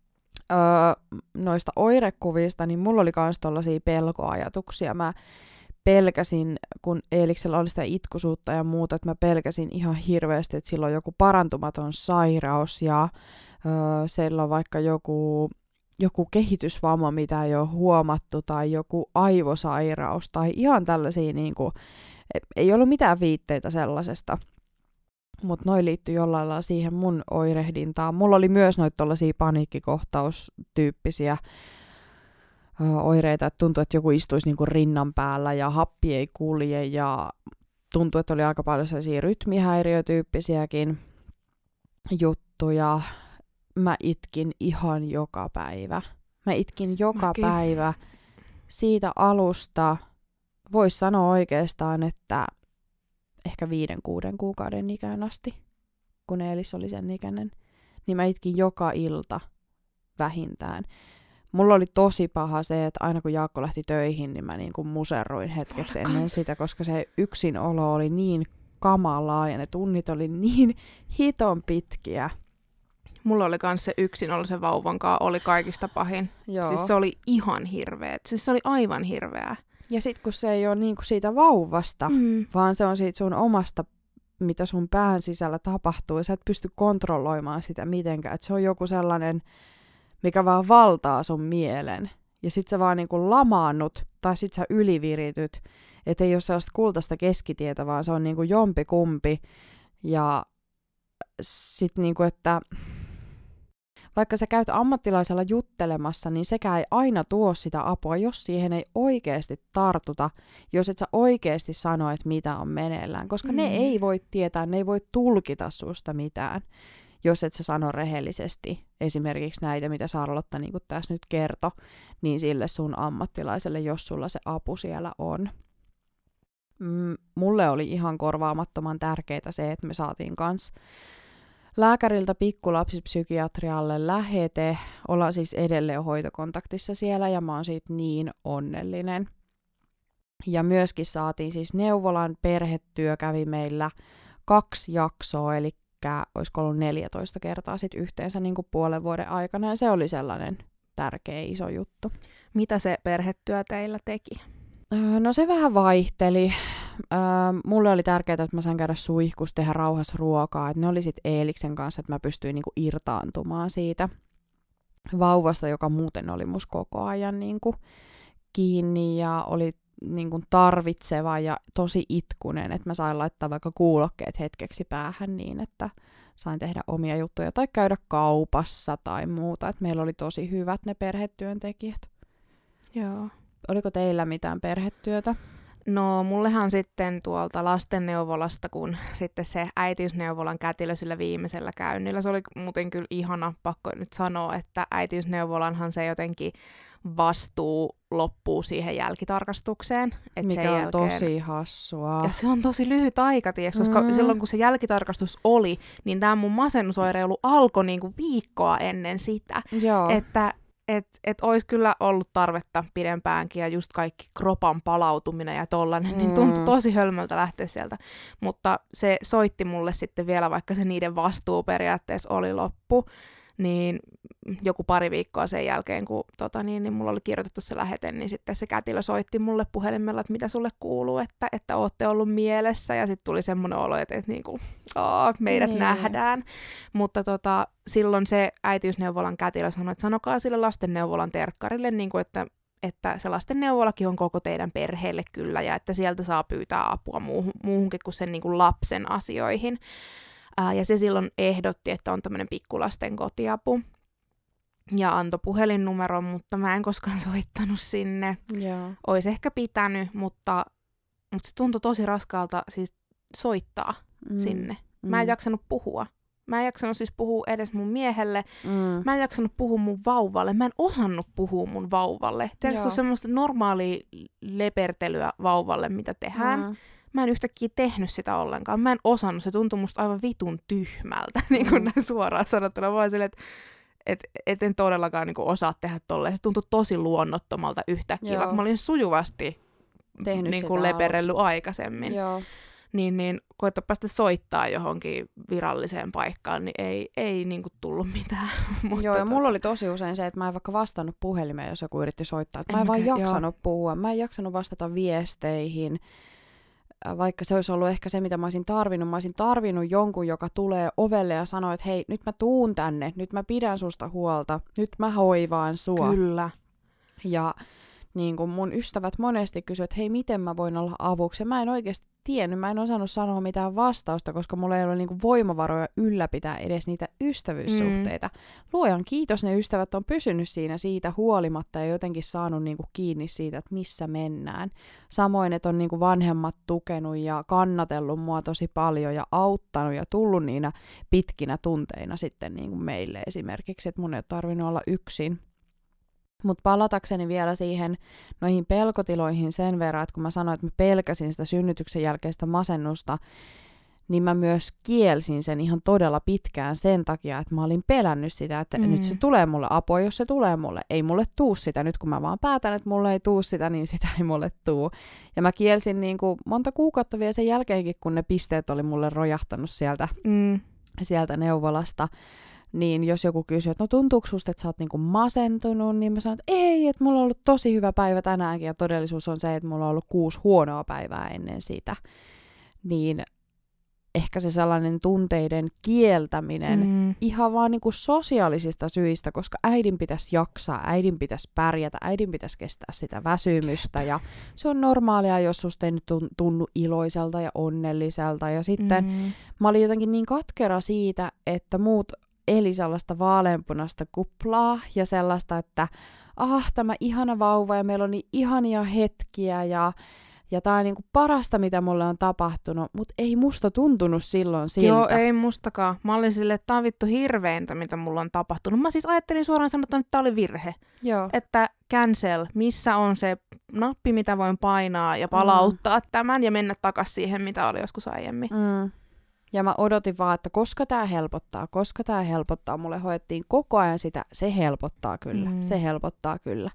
Öö, noista oirekuvista, niin mulla oli kans tollaisia pelkoajatuksia. Mä pelkäsin, kun Eeliksellä oli sitä itkusuutta ja muuta, että mä pelkäsin ihan hirveästi, että sillä on joku parantumaton sairaus ja öö, siellä on vaikka joku, joku kehitysvamma, mitä ei ole huomattu, tai joku aivosairaus, tai ihan tällaisia, niin kuin, ei ollut mitään viitteitä sellaisesta. Mutta noi liittyi jollain lailla siihen mun oirehdintaan. Mulla oli myös noita tollaisia paniikkikohtaustyyppisiä ö, oireita, että tuntui, että joku istuisi niinku rinnan päällä ja happi ei kulje ja tuntui, että oli aika paljon sellaisia rytmihäiriötyyppisiäkin juttuja. Mä itkin ihan joka päivä. Mä itkin joka Mäkin. päivä siitä alusta. Vois sanoa oikeastaan, että ehkä viiden, kuuden kuukauden ikään asti, kun Eelis oli sen ikäinen, niin mä itkin joka ilta vähintään. Mulla oli tosi paha se, että aina kun Jaakko lähti töihin, niin mä niin kuin muserruin hetkeksi oh, ennen sitä, koska se yksinolo oli niin kamalaa ja ne tunnit oli niin hiton pitkiä. Mulla oli kans se yksinolo sen vauvan kanssa, oli kaikista pahin. Joo. Siis se oli ihan hirveä. Siis se oli aivan hirveää. Ja sit kun se ei ole niinku siitä vauvasta, mm. vaan se on siitä sun omasta, mitä sun pään sisällä tapahtuu, ja sä et pysty kontrolloimaan sitä mitenkään. Et se on joku sellainen, mikä vaan valtaa sun mielen. Ja sit sä vaan niinku lamaannut, tai sit sä ylivirityt. Et ei ole sellaista kultaista keskitietä, vaan se on niinku jompikumpi. Ja sit niinku, että vaikka sä käyt ammattilaisella juttelemassa, niin sekään ei aina tuo sitä apua, jos siihen ei oikeasti tartuta, jos et sä oikeasti sano, että mitä on meneillään. Koska mm. ne ei voi tietää, ne ei voi tulkita susta mitään, jos et sä sano rehellisesti. Esimerkiksi näitä, mitä Charlotte niin kuin tässä nyt kertoi, niin sille sun ammattilaiselle, jos sulla se apu siellä on. Mm, mulle oli ihan korvaamattoman tärkeää se, että me saatiin kans lääkäriltä pikkulapsipsykiatrialle lähete. Ollaan siis edelleen hoitokontaktissa siellä ja mä oon siitä niin onnellinen. Ja myöskin saatiin siis neuvolan perhetyö kävi meillä kaksi jaksoa, eli olisiko ollut neljätoista kertaa sit yhteensä niin kuin puolen vuoden aikana, ja se oli sellainen tärkeä iso juttu. Mitä se perhetyö teillä teki? No se vähän vaihteli. Mulle oli tärkeää, että mä sain käydä suihkussa, tehdä rauhassa ruokaa. Et ne oli sitten Eeliksen kanssa, että mä pystyin niinku irtaantumaan siitä vauvasta, joka muuten oli mus koko ajan niinku kiinni ja oli niinku tarvitseva ja tosi itkunen. Että mä sain laittaa vaikka kuulokkeet hetkeksi päähän niin, että sain tehdä omia juttuja tai käydä kaupassa tai muuta. Et meillä oli tosi hyvät ne perhetyöntekijät. Joo. Oliko teillä mitään perhetyötä? No mullehan sitten tuolta lastenneuvolasta, kun sitten se äitiysneuvolan kätilö sillä viimeisellä käynnillä, se oli muuten kyllä ihana, pakko nyt sanoa, että äitiysneuvolanhan se jotenkin vastuu loppuu siihen jälkitarkastukseen. Et Mikä sen on jälkeen... tosi hassua. Ja se on tosi lyhyt aika, ties, koska mm. silloin kun se jälkitarkastus oli, niin tämä mun masennusoireilu alkoi niinku viikkoa ennen sitä. Joo. Että Että et olisi kyllä ollut tarvetta pidempäänkin ja just kaikki kropan palautuminen ja tollanen, mm. niin tuntui tosi hölmöltä lähteä sieltä. Mutta se soitti mulle sitten vielä, vaikka se niiden vastuu periaatteessa oli loppu, niin joku pari viikkoa sen jälkeen, kun tota, niin, niin mulla oli kirjoitettu se lähete, niin sitten se kätilö soitti mulle puhelimella, että mitä sulle kuuluu, että, että ootte ollut mielessä, ja sitten tuli semmoinen olo, että, että niin kuin, aah, meidät niin. nähdään. Mutta tota, silloin se äitiysneuvolan kätilö sanoi, että sanokaa sille lastenneuvolan terkkarille, niin kuin, että, että se lastenneuvolakin on koko teidän perheelle kyllä, ja että sieltä saa pyytää apua muuhun, muuhunkin kuin sen niin kuin lapsen asioihin. Ää, ja se silloin ehdotti, että on tämmöinen pikkulasten kotiapu. Ja antoi puhelinnumeron, mutta mä en koskaan soittanut sinne. Joo. Ois ehkä pitänyt, mutta, mutta se tuntui tosi raskaalta siis soittaa mm. sinne. Mä en mm. jaksanut puhua. Mä en jaksanut siis puhua edes mun miehelle. Mm. Mä en jaksanut puhua mun vauvalle. Mä en osannut puhua mun vauvalle. Tiedätkö semmoista normaalia lepertelyä vauvalle, mitä tehdään? Mm. Mä en yhtäkkiä tehnyt sitä ollenkaan. Mä en osannut. Se tuntui musta aivan vitun tyhmältä, niin kuin näin suoraan sanottuna. Vaan silleen, että et, et en todellakaan niin kuin osaa tehdä tolleen. Se tuntui tosi luonnottomalta yhtäkkiä, vaikka mä olin sujuvasti niin kuin leperellyt aikaisemmin. Joo. Niin, niin koetta päästä soittaa johonkin viralliseen paikkaan, niin ei, ei niin kuin tullut mitään. Mutta joo, ja mulla oli tosi usein se, että mä en vaikka vastannut puhelimeen, jos joku yritti soittaa. Mä en, en vaan mäkään, jaksanut joo. puhua. Mä en jaksanut vastata viesteihin. Vaikka se olisi ollut ehkä se, mitä mä olisin tarvinnut. Mä olisin tarvinnut jonkun, joka tulee ovelle ja sanoo, että hei, nyt mä tuun tänne, nyt mä pidän susta huolta, nyt mä hoivaan sua. Kyllä. Ja niin kun mun ystävät monesti kysyvät, että hei, miten mä voin olla avuksi. Ja mä en oikeasti tiennyt, mä en osannut sanoa mitään vastausta, koska mulla ei ole niin kuin voimavaroja ylläpitää edes niitä ystävyyssuhteita. Mm. Luojan kiitos, ne ystävät on pysynyt siinä siitä huolimatta ja jotenkin saanut niin kuin kiinni siitä, että missä mennään. Samoin, että on niin kuin vanhemmat tukenut ja kannatellut mua tosi paljon ja auttanut ja tullut niinä pitkinä tunteina sitten niin kuin meille esimerkiksi, että mun ei ole tarvinnut olla yksin. Mutta palatakseni vielä siihen noihin pelkotiloihin sen verran, että kun mä sanoin, että mä pelkäsin sitä synnytyksen jälkeistä masennusta, niin mä myös kielsin sen ihan todella pitkään sen takia, että mä olin pelännyt sitä, että mm. nyt se tulee mulle apua, jos se tulee mulle. Ei mulle tuu sitä. Nyt kun mä vaan päätän, että mulle ei tuu sitä, niin sitä ei mulle tuu. Ja mä kielsin niin kuin monta kuukautta vielä sen jälkeenkin, kun ne pisteet oli mulle rojahtanut sieltä, mm. sieltä neuvolasta. Niin jos joku kysyy, että no tuntuuko susta, että sä oot niinku masentunut, niin mä sanon, että ei, että mulla on ollut tosi hyvä päivä tänäänkin, ja todellisuus on se, että mulla on ollut kuusi huonoa päivää ennen sitä. Niin ehkä se sellainen tunteiden kieltäminen mm. ihan vaan niinku sosiaalisista syistä, koska äidin pitäisi jaksaa, äidin pitäisi pärjätä, äidin pitäisi kestää sitä väsymystä, ja se on normaalia, jos susta ei nyt tunnu iloiselta ja onnelliselta, ja sitten mm. mä olin jotenkin niin katkera siitä, että muut eli sellaista vaaleanpunasta kuplaa ja sellaista, että ah, tämä ihana vauva ja meillä on niin ihania hetkiä ja, ja tämä on niin kuin parasta, mitä mulle on tapahtunut, mutta ei musta tuntunut silloin siltä. Joo, ei mustakaan. Mä olin silleen, että tämä on vittu hirveintä, mitä mulla on tapahtunut. Mä siis ajattelin suoraan sanottuna, että tämä oli virhe. Joo. Että cancel, missä on se nappi, mitä voin painaa ja palauttaa mm. tämän ja mennä takaisin siihen, mitä oli joskus aiemmin. Mm. Ja mä odotin vaan, että koska tää helpottaa, koska tää helpottaa. Mulle hoettiin koko ajan sitä, se helpottaa kyllä, mm. se helpottaa kyllä.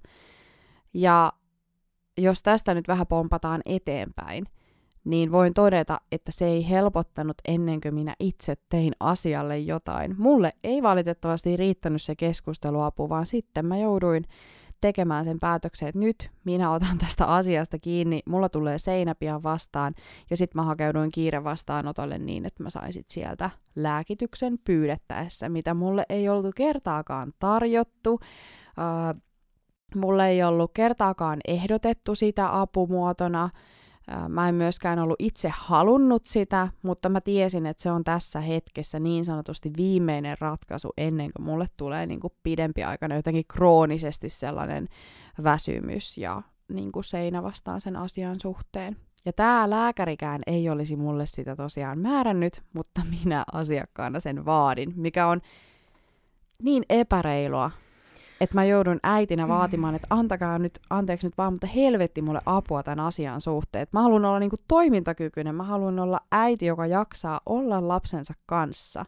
Ja jos tästä nyt vähän pompataan eteenpäin, niin voin todeta, että se ei helpottanut ennen kuin minä itse tein asialle jotain. Mulle ei valitettavasti riittänyt se keskusteluapu, vaan sitten mä jouduin tekemään sen päätöksen, että nyt minä otan tästä asiasta kiinni, mulla tulee seinä pian vastaan, ja sitten mä hakeuduin kiire vastaanotolle niin, että mä sain sit sieltä lääkityksen pyydettäessä, mitä mulle ei ollut kertaakaan tarjottu, uh, mulle ei ollut kertaakaan ehdotettu sitä apumuotona, mä en myöskään ollut itse halunnut sitä, mutta mä tiesin, että se on tässä hetkessä niin sanotusti viimeinen ratkaisu ennen kuin mulle tulee niin kuin pidempi aikana jotenkin kroonisesti sellainen väsymys ja niin kuin seinä vastaan sen asian suhteen. Ja tää lääkärikään ei olisi mulle sitä tosiaan määrännyt, mutta minä asiakkaana sen vaadin, mikä on niin epäreilua. Että mä joudun äitinä vaatimaan, että antakaa nyt, anteeksi nyt vaan, mutta helvetti mulle apua tämän asian suhteen. Et mä haluan olla niinku toimintakykyinen, mä haluan olla äiti, joka jaksaa olla lapsensa kanssa.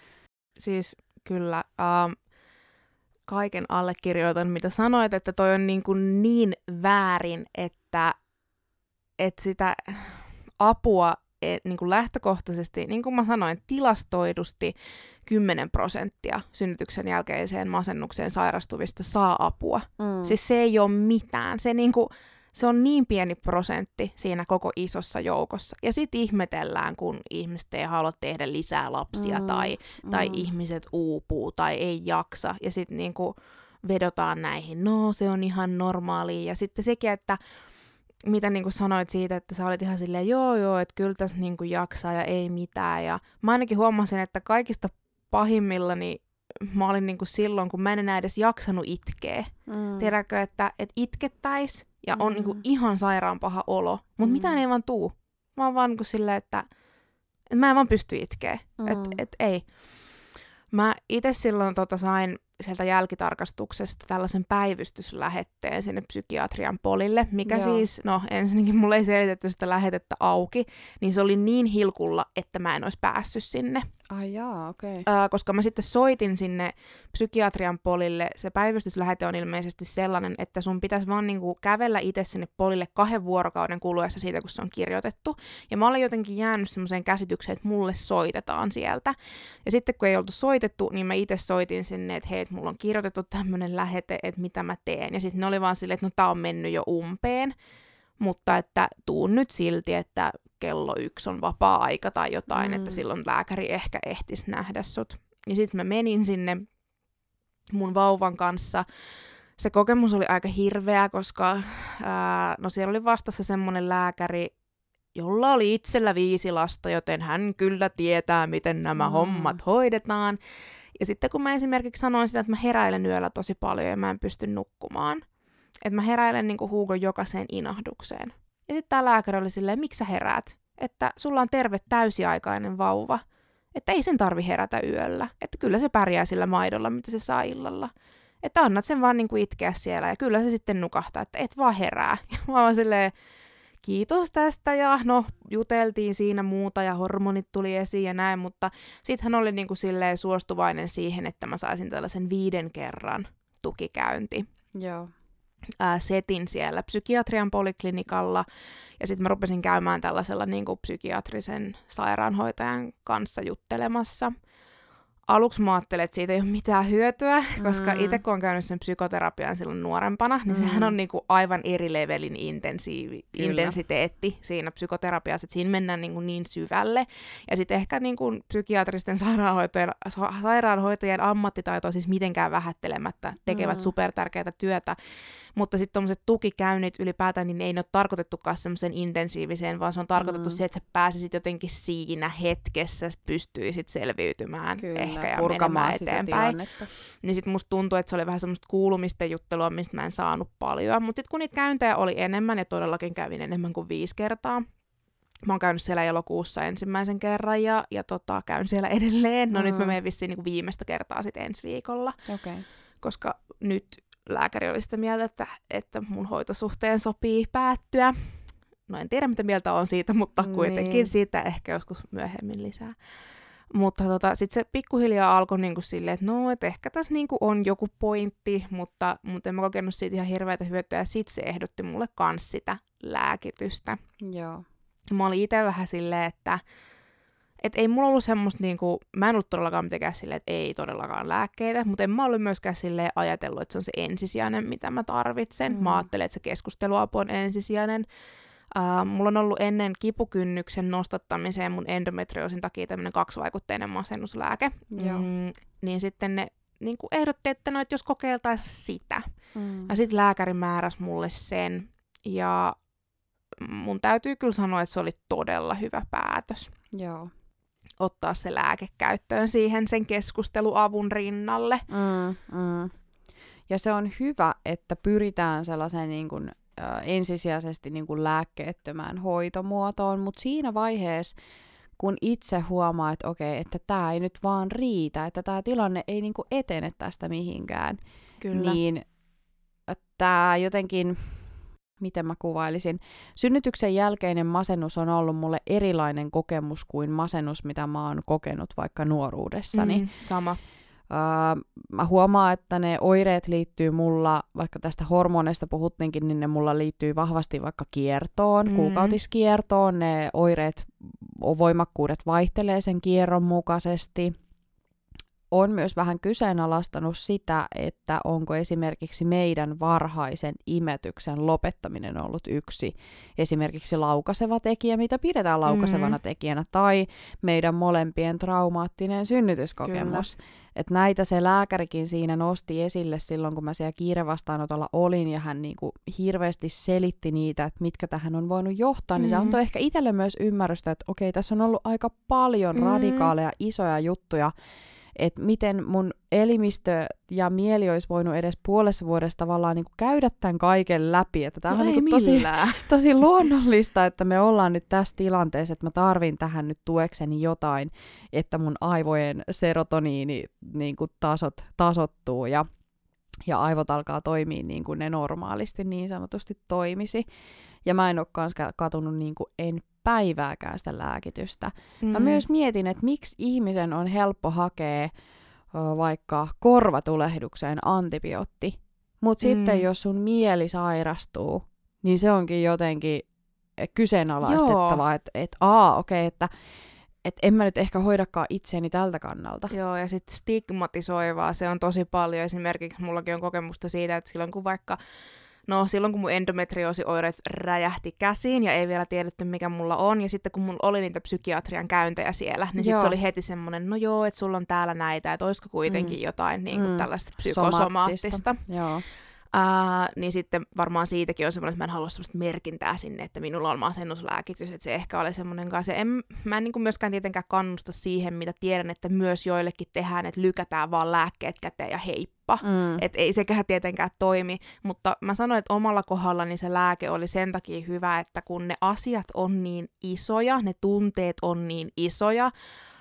Siis kyllä, ähm, kaiken allekirjoitan, mitä sanoit, että toi on niin, kuin niin väärin, että, että sitä apua et, niin kuin lähtökohtaisesti, niin kuin mä sanoin, tilastoidusti kymmenen prosenttia synnytyksen jälkeiseen masennukseen sairastuvista saa apua. Mm. Siis se ei ole mitään. Se, niin kuin, se on niin pieni prosentti siinä koko isossa joukossa. Ja sitten ihmetellään, kun ihmiset ei halua tehdä lisää lapsia mm. tai, tai mm. ihmiset uupuu tai ei jaksa. Ja sitten niin kuin vedotaan näihin, no se on ihan normaalia. Ja sitten sekin, että mitä niin kuin sanoit siitä, että sä olit ihan silleen, joo joo, että kyllä tässä niin kuin jaksaa ja ei mitään. Ja mä ainakin huomasin, että kaikista pahimmillani mä olin niin kuin silloin, kun mä en enää edes jaksanut itkeä. Mm. Tiedätkö, että, että itkettäis ja on mm. niin kuin ihan sairaan paha olo, mutta mm. mitään ei vaan tuu. Mä oon vaan niin kuin silleen, että, että mä en vaan pysty itkeä. Mm. Että et ei. Mä itse silloin tota sain sieltä jälkitarkastuksesta tällaisen päivystyslähetteen sinne psykiatrian polille, mikä Joo. siis, no ensinnäkin mulle ei selitetty sitä lähetettä auki, niin se oli niin hilkulla, että mä en olisi päässyt sinne. Ai jaa, okei. Okay. Äh, koska mä sitten soitin sinne psykiatrian polille, se päivystyslähete on ilmeisesti sellainen, että sun pitäisi vaan niinku kävellä itse sinne polille kahden vuorokauden kuluessa siitä, kun se on kirjoitettu. Ja mä olen jotenkin jäänyt semmoiseen käsitykseen, että mulle soitetaan sieltä. Ja sitten kun ei oltu soitettu, niin mä itse soitin sinne, että hei, mulla on kirjoitettu tämmönen lähete, että mitä mä teen. Ja sitten ne oli vaan silleen, että no tää on mennyt jo umpeen, mutta että tuun nyt silti, että kello yksi on vapaa-aika tai jotain, mm. että silloin lääkäri ehkä ehtisi nähdä sut. Ja sitten mä menin sinne mun vauvan kanssa. Se kokemus oli aika hirveä, koska ää, no siellä oli vastassa semmonen lääkäri, jolla oli itsellä viisi lasta, joten hän kyllä tietää, miten nämä mm. hommat hoidetaan. Ja sitten kun mä esimerkiksi sanoin sitä, että mä heräilen yöllä tosi paljon ja mä en pysty nukkumaan, että mä heräilen niinku Hugon jokaiseen inahdukseen. Ja sitten tää lääkäri oli silleen, miksi sä heräät? Että sulla on terve täysiaikainen vauva. Että ei sen tarvi herätä yöllä. Että kyllä se pärjää sillä maidolla, mitä se saa illalla. Että annat sen vaan niinku itkeä siellä ja kyllä se sitten nukahtaa, että et vaan herää. Ja mä vaan silleen, kiitos tästä ja no juteltiin siinä muuta ja hormonit tuli esiin ja näin, mutta sit hän oli niinku silleen suostuvainen siihen, että mä saisin tällaisen viiden kerran tukikäynti. Joo. Ää, setin siellä psykiatrian poliklinikalla ja sitten mä rupesin käymään tällaisella niinku psykiatrisen sairaanhoitajan kanssa juttelemassa. Aluksi mä ajattelin, että siitä ei ole mitään hyötyä, koska mm. itse kun on käynyt sen psykoterapian silloin nuorempana, niin mm. sehän on niinku aivan eri levelin intensiivi, intensiteetti siinä psykoterapiassa, että siinä mennään niinku niin syvälle. Ja sitten ehkä niinku psykiatristen sairaanhoitajien, sairaanhoitajien ammattitaito siis mitenkään vähättelemättä tekevät mm. supertärkeää työtä. Mutta sitten tuommoiset tukikäynnit ylipäätään, niin ei ne ole tarkoitettukaan semmoisen intensiiviseen, vaan se on tarkoitettu mm. siihen, että sä pääsisit jotenkin siinä hetkessä, pystyisit selviytymään Kyllä, ehkä ja menemään eteenpäin. Niin sitten musta tuntuu, että se oli vähän semmoista kuulumisten juttelua, mistä mä en saanut paljon. Mutta sitten kun niitä käyntejä oli enemmän, ja todellakin kävin enemmän kuin viisi kertaa, mä oon käynyt siellä elokuussa ensimmäisen kerran ja, ja tota, käyn siellä edelleen. No mm. nyt mä menen vissiin niin viimeistä kertaa sitten ensi viikolla, okay. koska nyt lääkäri oli sitä mieltä, että, että mun hoitosuhteen sopii päättyä. No en tiedä, mitä mieltä on siitä, mutta kuitenkin niin. Siitä ehkä joskus myöhemmin lisää. Mutta tota, sitten se pikkuhiljaa alkoi niinku silleen, että no, et ehkä tässä niinku on joku pointti, mutta, mutta en mä kokenut siitä ihan hirveätä hyötyä. Ja sitten se ehdotti mulle kans sitä lääkitystä. Joo. Mä olin itse vähän silleen, että et ei mulla ollut semmoista niinku, mä en ollut todellakaan mitenkään silleen, että ei todellakaan lääkkeitä, mutta en mä ollut myöskään silleen ajatellut, että se on se ensisijainen, mitä mä tarvitsen. Mm. Mä ajattelin, että se keskusteluapu on ensisijainen. Uh, mulla on ollut ennen kipukynnyksen nostattamiseen mun endometrioosin takia tämmönen kaksivaikutteinen masennuslääke. Mm, niin sitten ne niin kuin ehdotti, että no, että jos kokeiltaisiin sitä. Mm. Ja sitten lääkäri määräsi mulle sen. Ja mun täytyy kyllä sanoa, että se oli todella hyvä päätös. Joo. Ottaa se lääke käyttöön siihen sen keskusteluavun rinnalle. Mm, mm. Ja se on hyvä, että pyritään sellaiseen niin kuin ensisijaisesti niin kuin lääkkeettömään hoitomuotoon, mutta siinä vaiheessa, kun itse huomaa, että okei, että tämä ei nyt vaan riitä, että tämä tilanne ei niin kuin etene tästä mihinkään, Kyllä. niin tämä jotenkin, miten mä kuvailisin, synnytyksen jälkeinen masennus on ollut mulle erilainen kokemus kuin masennus, mitä mä oon kokenut vaikka nuoruudessani. Mm, sama. Öö, mä huomaan, että ne oireet liittyy mulla, vaikka tästä hormoneista puhuttiinkin, niin ne mulla liittyy vahvasti vaikka kiertoon, mm. kuukautiskiertoon. Ne oireet, voimakkuudet vaihtelee sen kierron mukaisesti. On myös vähän kyseenalaistanut sitä, että onko esimerkiksi meidän varhaisen imetyksen lopettaminen ollut yksi esimerkiksi laukaiseva tekijä, mitä pidetään laukaisevana mm. tekijänä, tai meidän molempien traumaattinen synnytyskokemus. Et näitä se lääkärikin siinä nosti esille silloin, kun mä siellä kiirevastaanotolla olin, ja hän niinku hirveästi selitti niitä, että mitkä tähän on voinut johtaa, mm. niin se antoi ehkä itselle myös ymmärrystä, että okei, tässä on ollut aika paljon mm. radikaaleja, isoja juttuja, että miten mun elimistö ja mieli olisi voinut edes puolessa vuodessa tavallaan niin kuin käydä tämän kaiken läpi. Että tämä no on niin kuin tosi, tosi luonnollista, että me ollaan nyt tässä tilanteessa, että mä tarvin tähän nyt tuekseni jotain, että mun aivojen serotoniini niin kuin tasot, tasottuu ja, ja aivot alkaa toimia niin kuin ne normaalisti niin sanotusti toimisi. Ja mä en ole kans katunut niin kuin en päivääkään sitä lääkitystä. Mm. Mä myös mietin, että miksi ihmisen on helppo hakea o, vaikka korvatulehdukseen antibiootti, mutta mm. sitten jos sun mieli sairastuu, niin se onkin jotenkin kyseenalaistettava, että et, aa okei, okay, että et en mä nyt ehkä hoidakaan itseäni tältä kannalta. Joo, ja sitten stigmatisoivaa se on tosi paljon. Esimerkiksi mullakin on kokemusta siitä, että silloin kun vaikka No silloin, kun mun endometrioosioireet räjähti käsiin ja ei vielä tiedetty, mikä mulla on, ja sitten kun mulla oli niitä psykiatrian käyntejä siellä, niin sitten se oli heti semmoinen, no joo, että sulla on täällä näitä, että olisiko kuitenkin mm. jotain niin kuin mm. tällaista psykosomaattista. Joo. Uh, niin sitten varmaan siitäkin on semmoinen, että mä en halua semmoista merkintää sinne, että minulla on masennuslääkitys, että se ehkä oli semmoinen kanssa. En, mä en niin kuin myöskään tietenkään kannusta siihen, mitä tiedän, että myös joillekin tehdään, että lykätään vaan lääkkeet käteen ja heippa. Mm. Että ei sekään tietenkään toimi, mutta mä sanoin, että omalla kohdallani se lääke oli sen takia hyvä, että kun ne asiat on niin isoja, ne tunteet on niin isoja,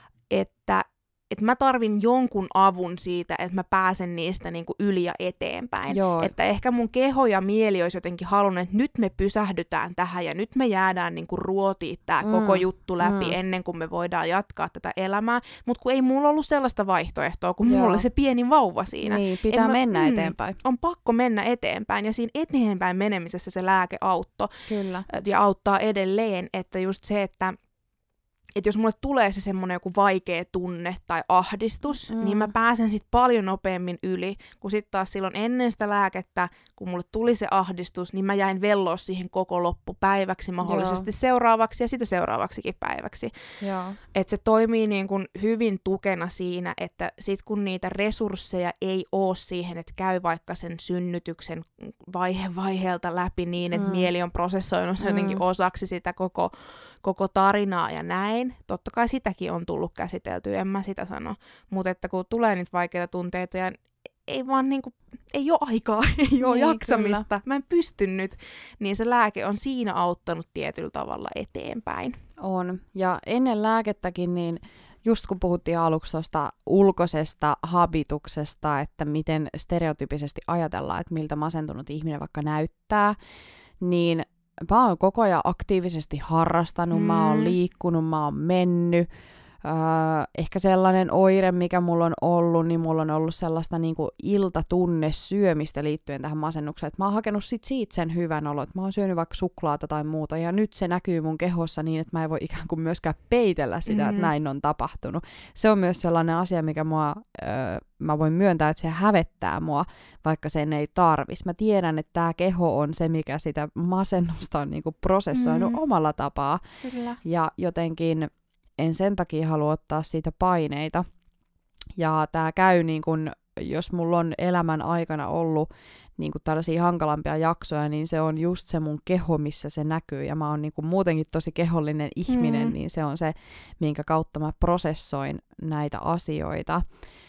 että että mä tarvin jonkun avun siitä, että mä pääsen niistä niinku yli ja eteenpäin. Joo. Että ehkä mun keho ja mieli olisi jotenkin halunnut, että nyt me pysähdytään tähän ja nyt me jäädään niinku ruotiin tää mm. koko juttu läpi mm. ennen kuin me voidaan jatkaa tätä elämää. Mutta kun ei mulla ollut sellaista vaihtoehtoa, kun Joo. mulla oli se pieni vauva siinä. Niin, pitää mä, mennä mm, eteenpäin. On pakko mennä eteenpäin ja siinä eteenpäin menemisessä se lääke auttoi. Kyllä. Ja auttaa edelleen, että just se, että että jos mulle tulee se semmoinen joku vaikea tunne tai ahdistus, mm. niin mä pääsen sit paljon nopeammin yli, kun sit taas silloin ennen sitä lääkettä, kun mulle tuli se ahdistus, niin mä jäin velloa siihen koko loppupäiväksi, mahdollisesti Joo. seuraavaksi ja sitä seuraavaksikin päiväksi. Että se toimii niin kun hyvin tukena siinä, että sit kun niitä resursseja ei oo siihen, että käy vaikka sen synnytyksen vaihe vaiheelta läpi niin, että mm. mieli on prosessoinut se jotenkin mm. osaksi sitä koko koko tarinaa ja näin. Totta kai sitäkin on tullut käsiteltyä, en mä sitä sano. Mutta että kun tulee niitä vaikeita tunteita ja ei vaan niinku, ei ole aikaa, ei ole niin, jaksamista, kyllä. Mä en pysty nyt, niin se lääke on siinä auttanut tietyllä tavalla eteenpäin. On. Ja ennen lääkettäkin, niin just kun puhuttiin aluksi tuosta ulkoisesta habituksesta, että miten stereotypisesti ajatellaan, että miltä masentunut ihminen vaikka näyttää, niin mä oon koko ajan aktiivisesti harrastanut, mm. mä oon liikkunut, mä oon mennyt. Öö, ehkä sellainen oire, mikä mulla on ollut, niin mulla on ollut sellaista niinku iltatunne syömistä liittyen tähän masennukseen. Et mä oon hakenut sit siitä sen hyvän olon, että mä oon syönyt vaikka suklaata tai muuta, ja nyt se näkyy mun kehossa niin, että mä en voi ikään kuin myöskään peitellä sitä, mm-hmm. että näin on tapahtunut. Se on myös sellainen asia, mikä mua, öö, mä voin myöntää, että se hävettää mua, vaikka sen ei tarvis. Mä tiedän, että tää keho on se, mikä sitä masennusta on niinku prosessoinut mm-hmm. omalla tapaa. Kyllä. Ja jotenkin en sen takia halua ottaa siitä paineita. Ja tää käy niin kun, jos mulla on elämän aikana ollut niin kun tällaisia hankalampia jaksoja, niin se on just se mun keho, missä se näkyy. Ja mä oon niin kun muutenkin tosi kehollinen ihminen, mm. niin se on se, minkä kautta mä prosessoin näitä asioita.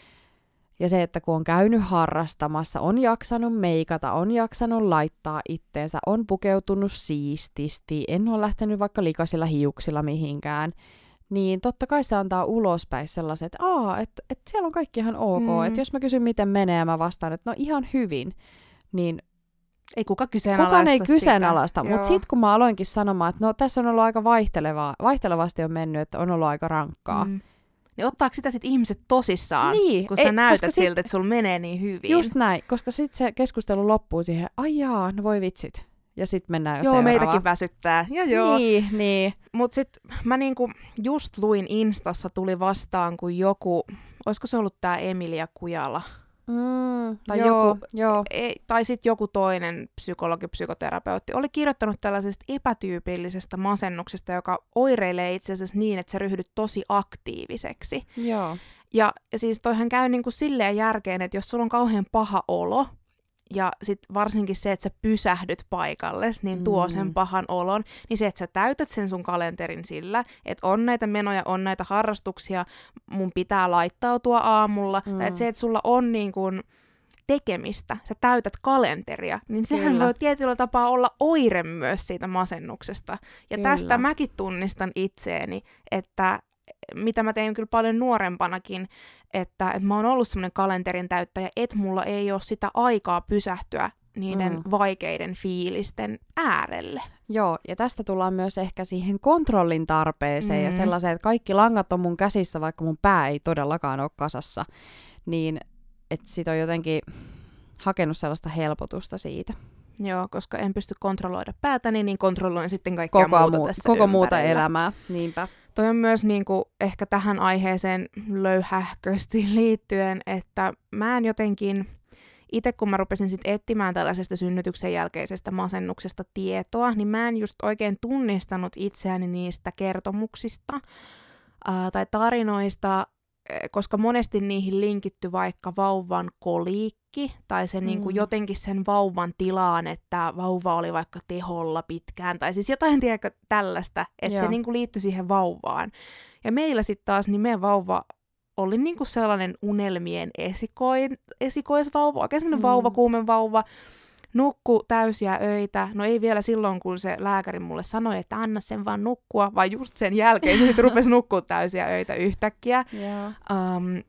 Ja se, että kun on käynyt harrastamassa, on jaksanut meikata, on jaksanut laittaa itteensä, on pukeutunut siististi, en ole lähtenyt vaikka likaisilla hiuksilla mihinkään, niin totta kai se antaa ulospäin sellaiset, että aa, että et siellä on kaikki ihan ok. Mm. Että jos mä kysyn, miten menee, ja mä vastaan, että no ihan hyvin, niin ei kuka kyseenalaista kukaan ei kyseenalaista. Mutta sitten kun mä aloinkin sanomaan, että no tässä on ollut aika vaihtelevaa, vaihtelevasti on mennyt, että on ollut aika rankkaa, mm. niin ottaako sitä sitten ihmiset tosissaan, niin, kun sä ei, näytät sit, siltä, että sulla menee niin hyvin? Just näin, koska sitten se keskustelu loppuu siihen, ai jaa, no voi vitsit. Ja sitten mennään jo joo, seuraavaan. meitäkin väsyttää. Ja joo. Niin, niin. Mut sit mä niinku just luin Instassa tuli vastaan, kun joku, olisiko se ollut tää Emilia Kujala? Mm, tai, joo, joku, joo. ei, tai sitten joku toinen psykologi, psykoterapeutti oli kirjoittanut tällaisesta epätyypillisestä masennuksesta, joka oireilee itse asiassa niin, että sä ryhdyt tosi aktiiviseksi. Joo. Ja, ja siis toihan käy niinku silleen järkeen, että jos sulla on kauhean paha olo, ja sitten varsinkin se, että sä pysähdyt paikalles, niin tuo Mm. sen pahan olon, niin se, että sä täytät sen sun kalenterin sillä, että on näitä menoja, on näitä harrastuksia, mun pitää laittautua aamulla, Mm. tai että se, että sulla on niin kun tekemistä, sä täytät kalenteria, niin sehän Kyllä. voi tietyllä tapaa olla oire myös siitä masennuksesta. Ja Kyllä. tästä mäkin tunnistan itseeni, että mitä mä tein kyllä paljon nuorempanakin, että, että mä oon ollut semmoinen kalenterin täyttäjä, että mulla ei ole sitä aikaa pysähtyä niiden Mm. vaikeiden fiilisten äärelle. Joo, ja tästä tullaan myös ehkä siihen kontrollin tarpeeseen mm. ja Mm. sellaiseen, että kaikki langat on mun käsissä, vaikka mun pää ei todellakaan ole kasassa, niin että sit on jotenkin hakenut sellaista helpotusta siitä. Joo, koska en pysty kontrolloida päätäni, niin kontrolloin sitten kaikkea Koko, muuta muu- tässä koko muuta ympärillä. elämää, niinpä. Toi on myös niinku ehkä tähän aiheeseen löyhähkösti liittyen, että mä en jotenkin, itse kun mä rupesin sit etsimään tällaisesta synnytyksen jälkeisestä masennuksesta tietoa, niin mä en just oikein tunnistanut itseäni niistä kertomuksista ää, tai tarinoista, koska monesti niihin linkitty vaikka vauvan koliikki, tai se mm. niinku jotenkin sen vauvan tilaan, että vauva oli vaikka teholla pitkään, tai siis jotain tiedäkö tällaista, että se niinku liittyi siihen vauvaan. Ja meillä sitten taas, niin meidän vauva oli niinku sellainen unelmien esikoin, esikoisvauva, oikein sellainen mm. vauvakuumen vauva, nukku täysiä öitä, no ei vielä silloin, kun se lääkäri mulle sanoi, että anna sen vaan nukkua, vaan just sen jälkeen se sitten rupesi nukkua täysiä öitä yhtäkkiä. Yeah. Um,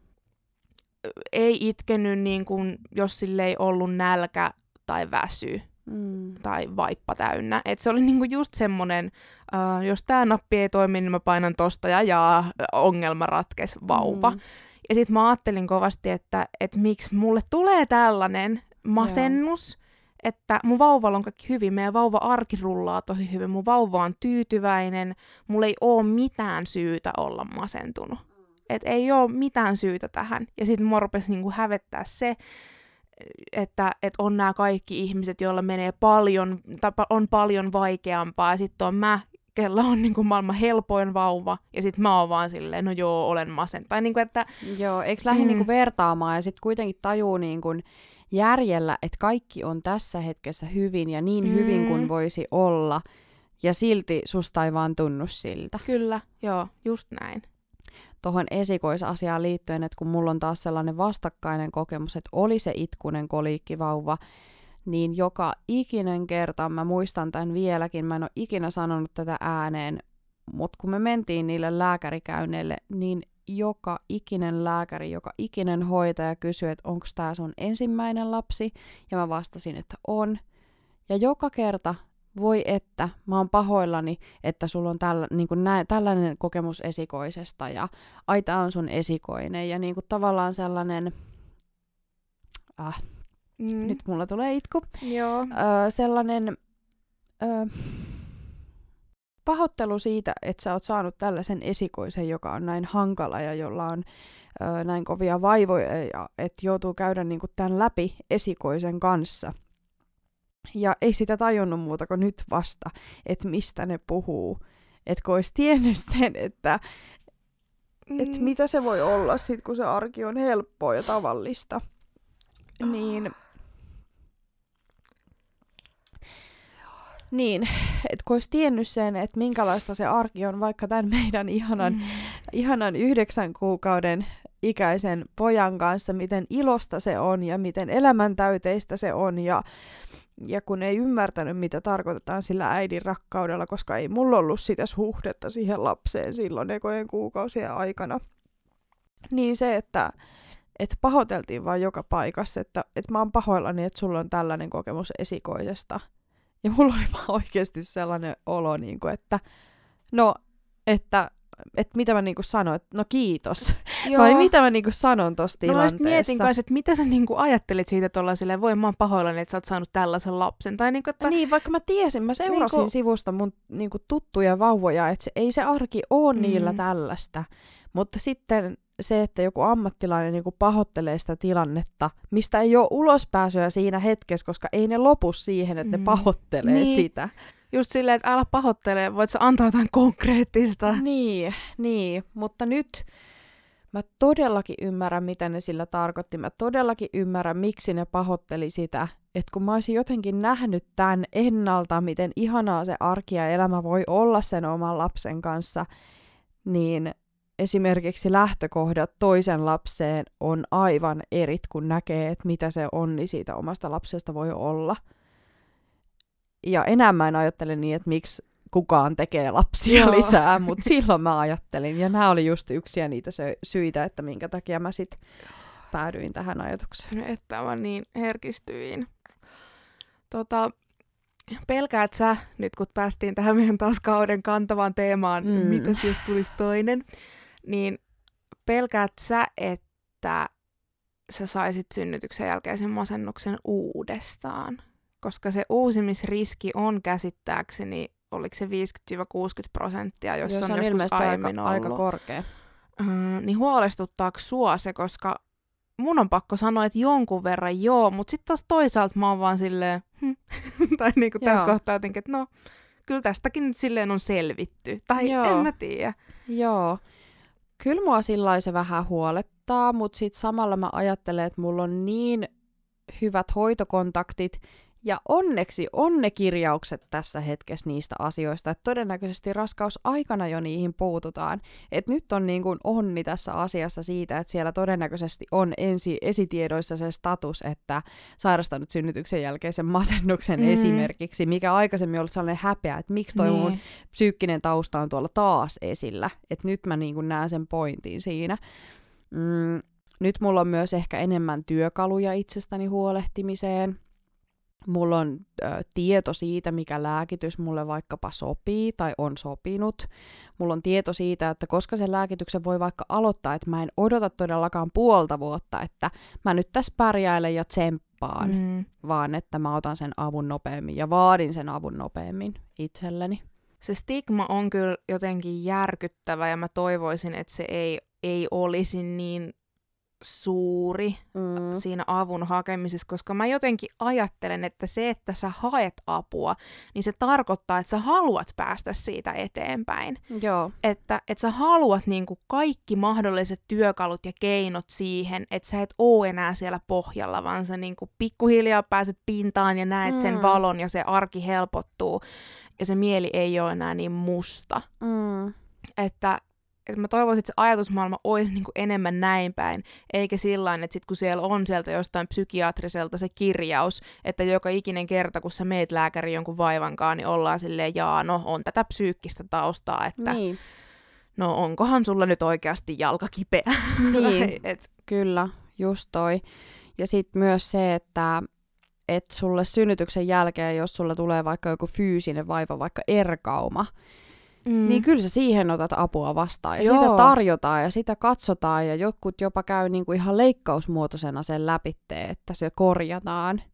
ei itkenyt, niin kuin, jos sille ei ollut nälkä tai väsy Mm. tai vaippa täynnä. Et se oli niinku just semmonen, uh, jos tää nappi ei toimi, niin mä painan tosta ja jaa, ongelma ratkes, vauva. Mm. Ja sit mä ajattelin kovasti, että et miksi mulle tulee tällainen masennus, yeah. että mun vauvalla on kaikki hyvin, meidän vauva arki rullaa tosi hyvin, mun vauva on tyytyväinen, mulla ei oo mitään syytä olla masentunut. Et ei oo mitään syytä tähän. Ja sit mua rupesi niinku hävettää se, että et on nämä kaikki ihmiset, joilla menee paljon, tai on paljon vaikeampaa, ja sitten on mä, kella on niinku maailman helpoin vauva, ja sitten mä oon vaan silleen, no joo, olen masen. Tai niinku, että... Joo, eikö lähde mm. niinku vertaamaan, ja sitten kuitenkin tajuu niinku järjellä, että kaikki on tässä hetkessä hyvin, ja niin mm. hyvin kuin voisi olla, ja silti susta ei vaan tunnu siltä. Kyllä, joo, just näin. Tuohon esikoisasiaan liittyen, että kun mulla on taas sellainen vastakkainen kokemus, että oli se itkunen koliikkivauva, niin joka ikinen kerta, mä muistan tämän vieläkin, mä en ole ikinä sanonut tätä ääneen, mutta kun me mentiin niille lääkärikäynneille, niin joka ikinen lääkäri, joka ikinen hoitaja kysyi, että onko tämä sun ensimmäinen lapsi, ja mä vastasin, että on. Ja joka kerta, voi että, mä oon pahoillani, että sulla on tällä, niin kuin nä, tällainen kokemus esikoisesta, ja ai tää on sun esikoinen, ja niin kuin tavallaan sellainen, ah, mm. nyt mulla tulee itku, Joo. Öö, sellainen öö, pahoittelu siitä, että sä oot saanut tällaisen esikoisen, joka on näin hankala, ja jolla on öö, näin kovia vaivoja, ja että joutuu käydä niin kuin tämän läpi esikoisen kanssa. Ja ei sitä tajunnut muuta kuin nyt vasta, että mistä ne puhuu. Että kun olisi tiennyt sen, että mm. et mitä se voi olla sit, kun se arki on helppoa ja tavallista. Oh. Niin, niin että kun olisi tiennyt sen, että minkälaista se arki on vaikka tämän meidän ihanan, mm. ihanan yhdeksän kuukauden ikäisen pojan kanssa, miten ilosta se on ja miten elämäntäyteistä se on ja Ja kun ei ymmärtänyt, mitä tarkoitetaan sillä äidin rakkaudella, koska ei mulla ollut sitä suhdetta siihen lapseen silloin ekojen kuukausien aikana. Niin se, että, että pahoiteltiin vaan joka paikassa, että, että mä oon pahoillani, että sulla on tällainen kokemus esikoisesta. Ja mulla oli vaan oikeasti sellainen olo, niin kuin, että no, että että mitä mä niinku sanon, että no kiitos. Vai mitä mä niinku sanon tossa tilanteessa. No mietin kanssa, että mitä sä niinku ajattelit siitä tuolla silleen, voi mä oon pahoillani, että sä oot saanut tällaisen lapsen. Tai niinku, että... Niin, vaikka mä tiesin, mä seurasin niinku... sivusta mun niinku tuttuja vauvoja, että se, ei se arki oo mm. niillä tällaista. Mutta sitten se, että joku ammattilainen niinku pahoittelee sitä tilannetta, mistä ei ole ulospääsyä siinä hetkessä, koska ei ne lopu siihen, että mm. ne pahoittelee niin. sitä. Just silleen, että älä pahoittele, voit sä antaa jotain konkreettista. Niin, niin, mutta nyt mä todellakin ymmärrän, mitä ne sillä tarkoitti. Mä todellakin ymmärrän, miksi ne pahoitteli sitä. Että kun mä olisin jotenkin nähnyt tämän ennalta, miten ihanaa se arki ja elämä voi olla sen oman lapsen kanssa, niin esimerkiksi lähtökohdat toisen lapseen on aivan erit, kun näkee, että mitä se onni siitä omasta lapsesta voi olla. Ja enää mä en ajattele niin, että miksi kukaan tekee lapsia Joo. lisää, mutta silloin mä ajattelin. Ja nämä oli just yksiä niitä syitä, että minkä takia mä sit päädyin tähän ajatukseen. No, että mä niin herkistyin. Tota, pelkäät sä, nyt kun päästiin tähän meidän taas kauden kantavaan teemaan, mm. mitäs jos tulisi toinen, niin pelkäät sä, että sä saisit synnytyksen jälkeisen masennuksen uudestaan? Koska se uusimisriski on käsittääkseni, oliko se viisikymmentä kuusikymmentä prosenttia, jos, jos on, on joskus aiemmin aika, ollut. aika korkea. Öö, niin huolestuttaako sua se, koska mun on pakko sanoa, että jonkun verran joo, mutta sitten taas toisaalta mä oon vaan silleen, hm. tai niinku tässä kohtaa jotenkin, että no, kyllä tästäkin nyt silleen on selvitty. Tai joo. en mä tiedä. Joo. Kyllä mua sillä se vähän huolettaa, mutta sitten samalla mä ajattelen, että mulla on niin hyvät hoitokontaktit, ja onneksi on ne kirjaukset tässä hetkessä niistä asioista, että todennäköisesti raskausaikana jo niihin puututaan. Et nyt on niin kuin onni tässä asiassa siitä, että siellä todennäköisesti on ensi esitiedoissa se status, että sairastanut synnytyksen jälkeisen masennuksen mm. esimerkiksi, mikä aikaisemmin ollut sellainen häpeä, että miksi toi niin. mun psyykkinen tausta on tuolla taas esillä. Että nyt mä niin kuin näen sen pointin siinä. Mm, nyt mulla on myös ehkä enemmän työkaluja itsestäni huolehtimiseen. Mulla on ö, tieto siitä, mikä lääkitys mulle vaikkapa sopii tai on sopinut. Mulla on tieto siitä, että koska sen lääkityksen voi vaikka aloittaa, että mä en odota todellakaan puolta vuotta, että mä nyt tässä pärjäilen ja tsemppaan, mm. vaan että mä otan sen avun nopeammin ja vaadin sen avun nopeammin itselleni. Se stigma on kyllä jotenkin järkyttävä ja mä toivoisin, että se ei, ei olisi niin suuri mm. siinä avun hakemisessa, koska mä jotenkin ajattelen, että se, että sä haet apua, niin se tarkoittaa, että sä haluat päästä siitä eteenpäin. Joo. Että, että sä haluat niinku kaikki mahdolliset työkalut ja keinot siihen, että sä et oo enää siellä pohjalla, vaan sä niinku pikkuhiljaa pääset pintaan ja näet mm. sen valon ja se arki helpottuu ja se mieli ei ole enää niin musta. Mm. Että että mä toivoisin, että se ajatusmaailma olisi niin kuin enemmän näin päin, eikä sillain, että sit kun siellä on sieltä jostain psykiatriselta se kirjaus, että joka ikinen kerta, kun sä meet lääkäriin jonkun vaivankaan, niin ollaan silleen, jaa, no on tätä psyykkistä taustaa, että niin. no onkohan sulla nyt oikeasti jalka kipeä? Niin, et... kyllä, just toi. Ja sitten myös se, että et sulle synnytyksen jälkeen, jos sulla tulee vaikka joku fyysinen vaiva, vaikka erkauma, Mm. niin kyllä sä siihen otat apua vastaan. Ja Joo. sitä tarjotaan ja sitä katsotaan ja jotkut jopa käy niinku ihan leikkausmuotoisena sen läpitteen, että se korjataan.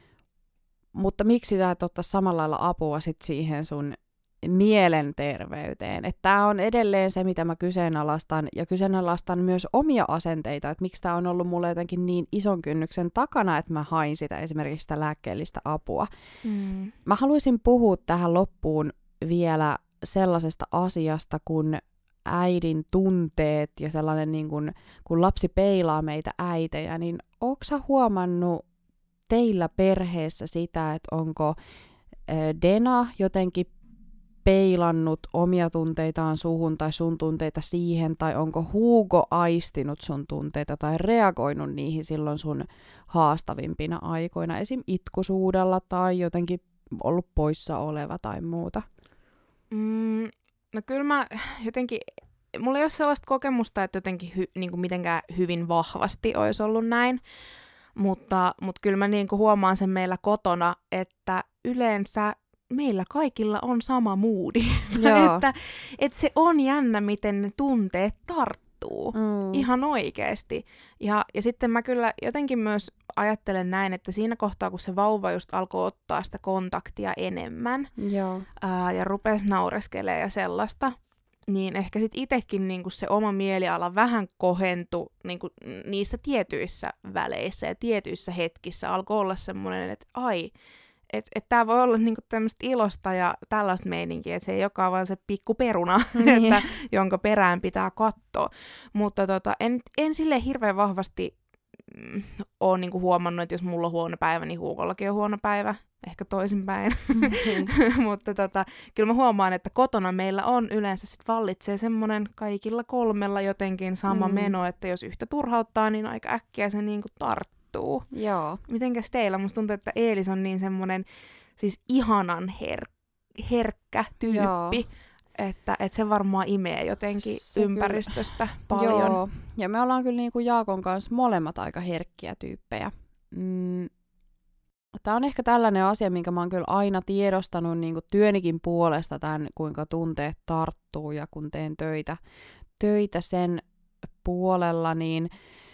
Mutta miksi sä et ottaa samalla lailla apua sit siihen sun mielenterveyteen? Että tää on edelleen se, mitä mä kyseenalaistan ja kyseenalaistan myös omia asenteita, että miksi tää on ollut mulle jotenkin niin ison kynnyksen takana, että mä hain sitä esimerkiksi sitä lääkkeellistä apua. Mm. Mä haluaisin puhua tähän loppuun vielä sellaisesta asiasta kuin äidin tunteet ja sellainen, niin kuin, kun lapsi peilaa meitä äitejä, niin ootko sä huomannut teillä perheessä sitä, että onko Dena jotenkin peilannut omia tunteitaan suhun tai sun tunteita siihen, tai onko Hugo aistinut sun tunteita tai reagoinut niihin silloin sun haastavimpina aikoina, esim. Itkusuudella tai jotenkin ollut poissa oleva tai muuta? Mm, no kyllä mä jotenkin, mulla ei ole sellaista kokemusta, että jotenkin hy, niin kuin mitenkään hyvin vahvasti olisi ollut näin, mutta, mutta kyllä mä niin kuin huomaan sen meillä kotona, että yleensä meillä kaikilla on sama moodi. Joo. että, että se on jännä, miten ne tunteet tarttuu. Mm. Ihan oikeesti. Ja, ja sitten mä kyllä jotenkin myös ajattelen näin, että siinä kohtaa, kun se vauva just alkoi ottaa sitä kontaktia enemmän Joo. ää, ja rupesi naureskelemaan ja sellaista, niin ehkä sitten itsekin niinku se oma mieliala vähän kohentui niinku niissä tietyissä väleissä ja tietyissä hetkissä. Alkoi olla semmoinen, että ai, että et tää voi olla niinku tämmöistä ilosta ja tällaista meininkiä, että se ei olekaan vaan se pikku peruna, Niin. että, jonka perään pitää katsoa. Mutta tota, en, en silleen hirveän vahvasti mm, ole niinku huomannut, että jos mulla on huono päivä, niin Huukollakin on huono päivä. Ehkä toisinpäin. Mm. Mutta tota, kyllä mä huomaan, että kotona meillä on yleensä sit vallitsee semmoinen kaikilla kolmella jotenkin sama Mm. meno, että jos yhtä turhauttaa, niin aika äkkiä se niinku tarttuu. Joo. Mitenkäs teillä? Musta tuntuu, että Eelis on niin semmoinen siis ihanan her- herkkä tyyppi, Joo. että, että se varmaan imee jotenkin Se ympäristöstä paljon. Joo. Ja me ollaan kyllä niinku Jaakon kanssa molemmat aika herkkiä tyyppejä. Mm. Tämä on ehkä tällainen asia, minkä mä oon kyllä aina tiedostanut niin kuin työnikin puolesta, tämän, kuinka tunteet tarttuu ja kun teen töitä, töitä sen puolella, niin,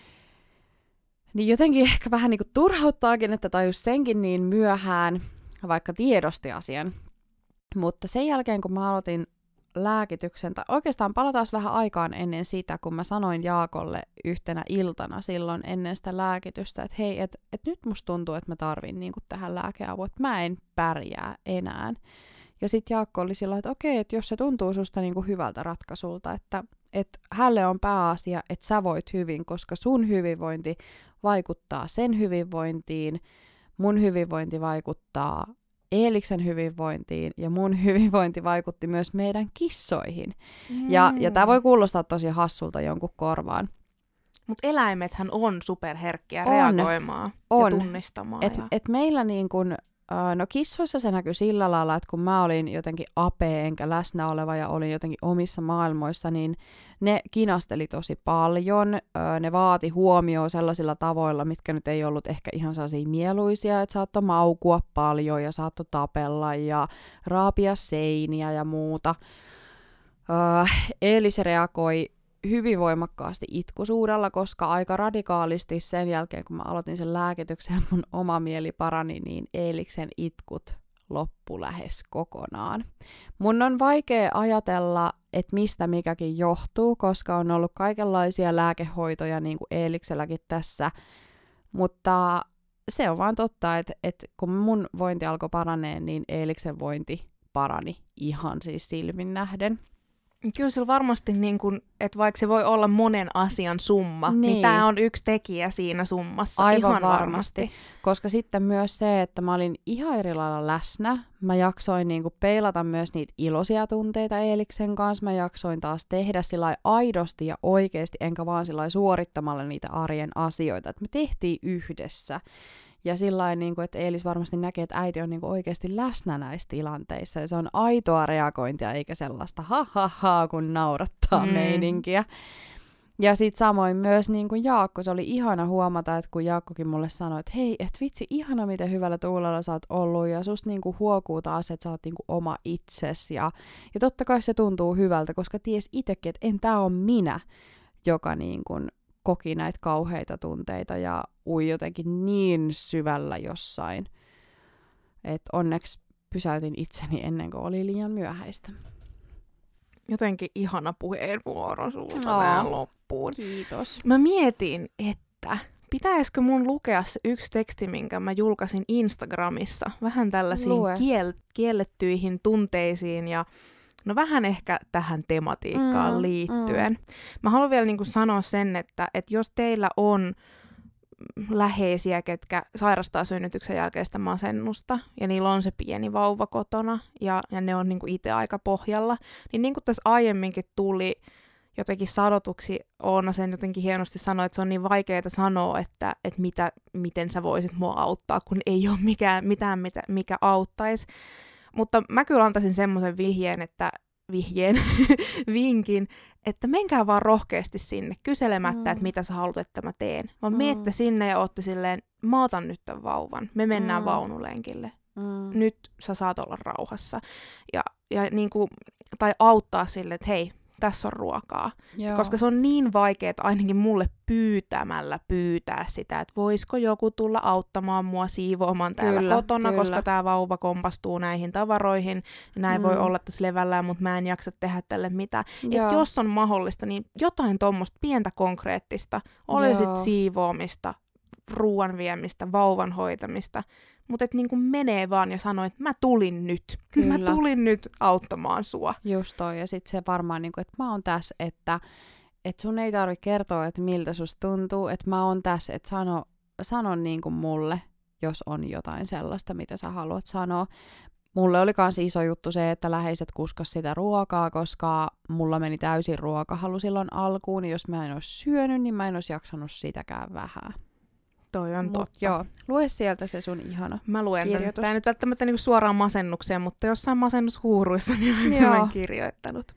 niin jotenkin ehkä vähän niin kuin turhauttaakin, että tajus senkin niin myöhään, vaikka tiedosti asian. Mutta sen jälkeen, kun mä aloitin lääkityksen, tai oikeastaan palataan vähän aikaan ennen sitä, kun mä sanoin Jaakolle yhtenä iltana silloin ennen sitä lääkitystä, että hei, että et nyt musta tuntuu, että mä tarvin niinku tähän lääkeapua, että mä en pärjää enää. Ja sit Jaakko oli sillä, että okei, että jos se tuntuu susta niinku hyvältä ratkaisulta, että et hälle on pääasia, että sä voit hyvin, koska sun hyvinvointi vaikuttaa sen hyvinvointiin, mun hyvinvointi vaikuttaa Eeliksen hyvinvointiin ja mun hyvinvointi vaikutti myös meidän kissoihin. Mm. Ja, ja tää voi kuulostaa tosi hassulta jonkun korvaan. Mutta eläimethän on superherkkiä On. reagoimaan On. ja tunnistamaan. Et, ja... et meillä niin kun, äh, no kissoissa se näkyi sillä lailla, että kun mä olin jotenkin apee enkä läsnä oleva ja olin jotenkin omissa maailmoissa, niin ne kinasteli tosi paljon, äh, ne vaati huomioon sellaisilla tavoilla, mitkä nyt ei ollut ehkä ihan sellaisia mieluisia, että saattoi maukua paljon ja saattoi tapella ja raapia seiniä ja muuta. Äh, eli se reagoi hyvin voimakkaasti itkusuudella, koska aika radikaalisti sen jälkeen, kun mä aloitin sen lääkityksen ja mun oma mieli parani, niin Eeliksen itkut loppu lähes kokonaan. Mun on vaikea ajatella, että mistä mikäkin johtuu, koska on ollut kaikenlaisia lääkehoitoja, niin kuin Eelikselläkin tässä, mutta se on vaan totta, että, että kun mun vointi alkoi paraneen, niin Eeliksen vointi parani ihan siis silmin nähden. Kyllä sillä varmasti, niin kun, että vaikka se voi olla monen asian summa, niin, Niin. niin tämä on yksi tekijä siinä summassa. Aivan ihan varmasti. varmasti. Koska sitten myös se, että mä olin ihan eri lailla läsnä. Mä jaksoin niinku peilata myös niitä iloisia tunteita Eeliksen kanssa. Mä jaksoin taas tehdä sillä aidosti ja oikeasti, enkä vaan sillä suorittamalla niitä arjen asioita. Että me tehtiin yhdessä. Ja sillä niin että Eelis varmasti näkee, että äiti on niin kuin oikeasti läsnä näissä tilanteissa. Ja se on aitoa reagointia, eikä sellaista ha ha ha, kun naurattaa mm. meininkiä. Ja sitten samoin myös niin kuin Jaakko, se oli ihana huomata, että kun Jaakkokin mulle sanoi, että hei, et vitsi, ihana miten hyvällä tuulella sä oot ollut. Ja susta niin kuin huokuu taas, että sä oot niin kuin oma itses. Ja, ja totta kai se tuntuu hyvältä, koska ties itsekin, että en tää on minä, joka niin kuin koki näitä kauheita tunteita ja ui jotenkin niin syvällä jossain, että onneksi pysäytin itseni ennen kuin oli liian myöhäistä. Jotenkin ihana puheenvuoro sulta No. tähän loppuun. Kiitos. Mä mietin, että pitäisikö mun lukea se yksi teksti, minkä mä julkaisin Instagramissa. Vähän tällaisiin Lue. kiel- kiellettyihin tunteisiin ja no vähän ehkä tähän tematiikkaan Mm, liittyen. Mm. Mä haluan vielä niin kuin sanoa sen, että, että jos teillä on läheisiä, ketkä sairastaa synnytyksen jälkeistä masennusta, ja niillä on se pieni vauva kotona, ja, ja ne on niin kuin itse aika pohjalla, niin niin kuin tässä aiemminkin tuli jotenkin sanotuksi, Oona sen jotenkin hienosti sanoi, että se on niin vaikeaa sanoa, että, että mitä, miten sä voisit mua auttaa, kun ei ole mikään, mitään, mitä, mikä auttaisi. Mutta mä kyllä antaisin semmoisen vihjeen, että vihjeen, vinkin, että menkää vaan rohkeasti sinne kyselemättä, mm. että mitä sä haluat, että mä teen. Vaan mm. miette sinne ja ootte silleen, mä otan nyt tämän vauvan, me mennään mm. vaunulenkille. Mm. Nyt sä saat olla rauhassa. Ja, ja niin kuin, tai auttaa sille, että hei, tässä on ruokaa. Joo. Koska se on niin vaikeaa ainakin mulle pyytämällä pyytää sitä, että voisiko joku tulla auttamaan mua siivoamaan täällä Kyllä, kotona, kyllä. koska tää vauva kompastuu näihin tavaroihin. Ja näin Mm. voi olla tässä levällään, mutta mä en jaksa tehdä tälle mitään. Joo. Et jos on mahdollista, niin jotain tuommoista pientä konkreettista. Olisit Joo. siivoamista, ruoan viemistä, vauvan hoitamista. Mutta et niinku menee vaan ja sanoo, että mä tulin nyt. Kyllä. Mä tulin nyt auttamaan sua. Just toi. Ja sit se varmaan, niinku, että mä oon tässä, että et sun ei tarvitse kertoa, että miltä susta tuntuu. Että mä oon tässä, että sano, sano niinku mulle, jos on jotain sellaista, mitä sä haluat sanoa. Mulle oli kans iso juttu se, että läheiset kuskas sitä ruokaa, koska mulla meni täysin ruokahalu silloin alkuun. Ja jos mä en olisi syönyt, niin mä en olisi jaksanut sitäkään vähän. Toi on Mut totta. joo, lue sieltä se sun ihana Mä luen tämän. kirjoitus. Tämä ei nyt välttämättä niinku suoraan masennukseen, mutta jossain masennushuuruissa niin olen Joo. tämän kirjoittanut.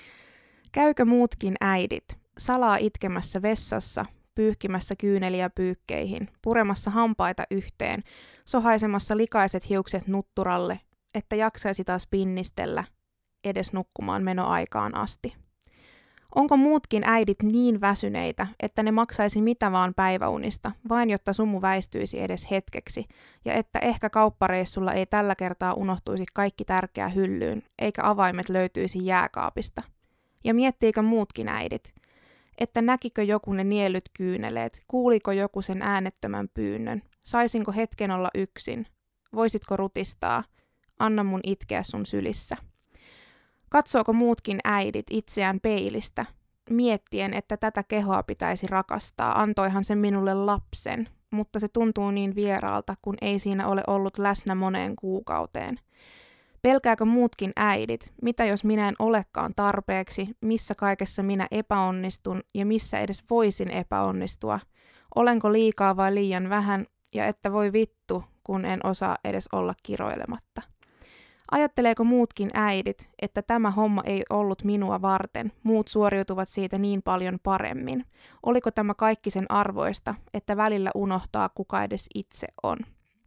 Käykö muutkin äidit salaa itkemässä vessassa, pyyhkimässä kyyneliä pyykkeihin, puremassa hampaita yhteen, sohaisemassa likaiset hiukset nutturalle, että jaksaisi taas pinnistellä edes nukkumaan menoaikaan asti? Onko muutkin äidit niin väsyneitä, että ne maksaisi mitä vaan päiväunista, vain jotta sumu väistyisi edes hetkeksi, ja että ehkä kauppareissulla ei tällä kertaa unohtuisi kaikki tärkeä hyllyyn, eikä avaimet löytyisi jääkaapista? Ja miettiikö muutkin äidit, että näkikö joku ne nielyt kyyneleet, kuuliko joku sen äänettömän pyynnön, saisinko hetken olla yksin, voisitko rutistaa, anna mun itkeä sun sylissä? Katsooko muutkin äidit itseään peilistä, miettien, että tätä kehoa pitäisi rakastaa, antoihan se minulle lapsen, mutta se tuntuu niin vieraalta, kun ei siinä ole ollut läsnä moneen kuukauteen. Pelkääkö muutkin äidit, mitä jos minä en olekaan tarpeeksi, missä kaikessa minä epäonnistun ja missä edes voisin epäonnistua? Olenko liikaa vai liian vähän, ja että voi vittu, kun en osaa edes olla kiroilematta? Ajatteleeko muutkin äidit, että tämä homma ei ollut minua varten, muut suoriutuvat siitä niin paljon paremmin? Oliko tämä kaikki sen arvoista, että välillä unohtaa, kuka edes itse on?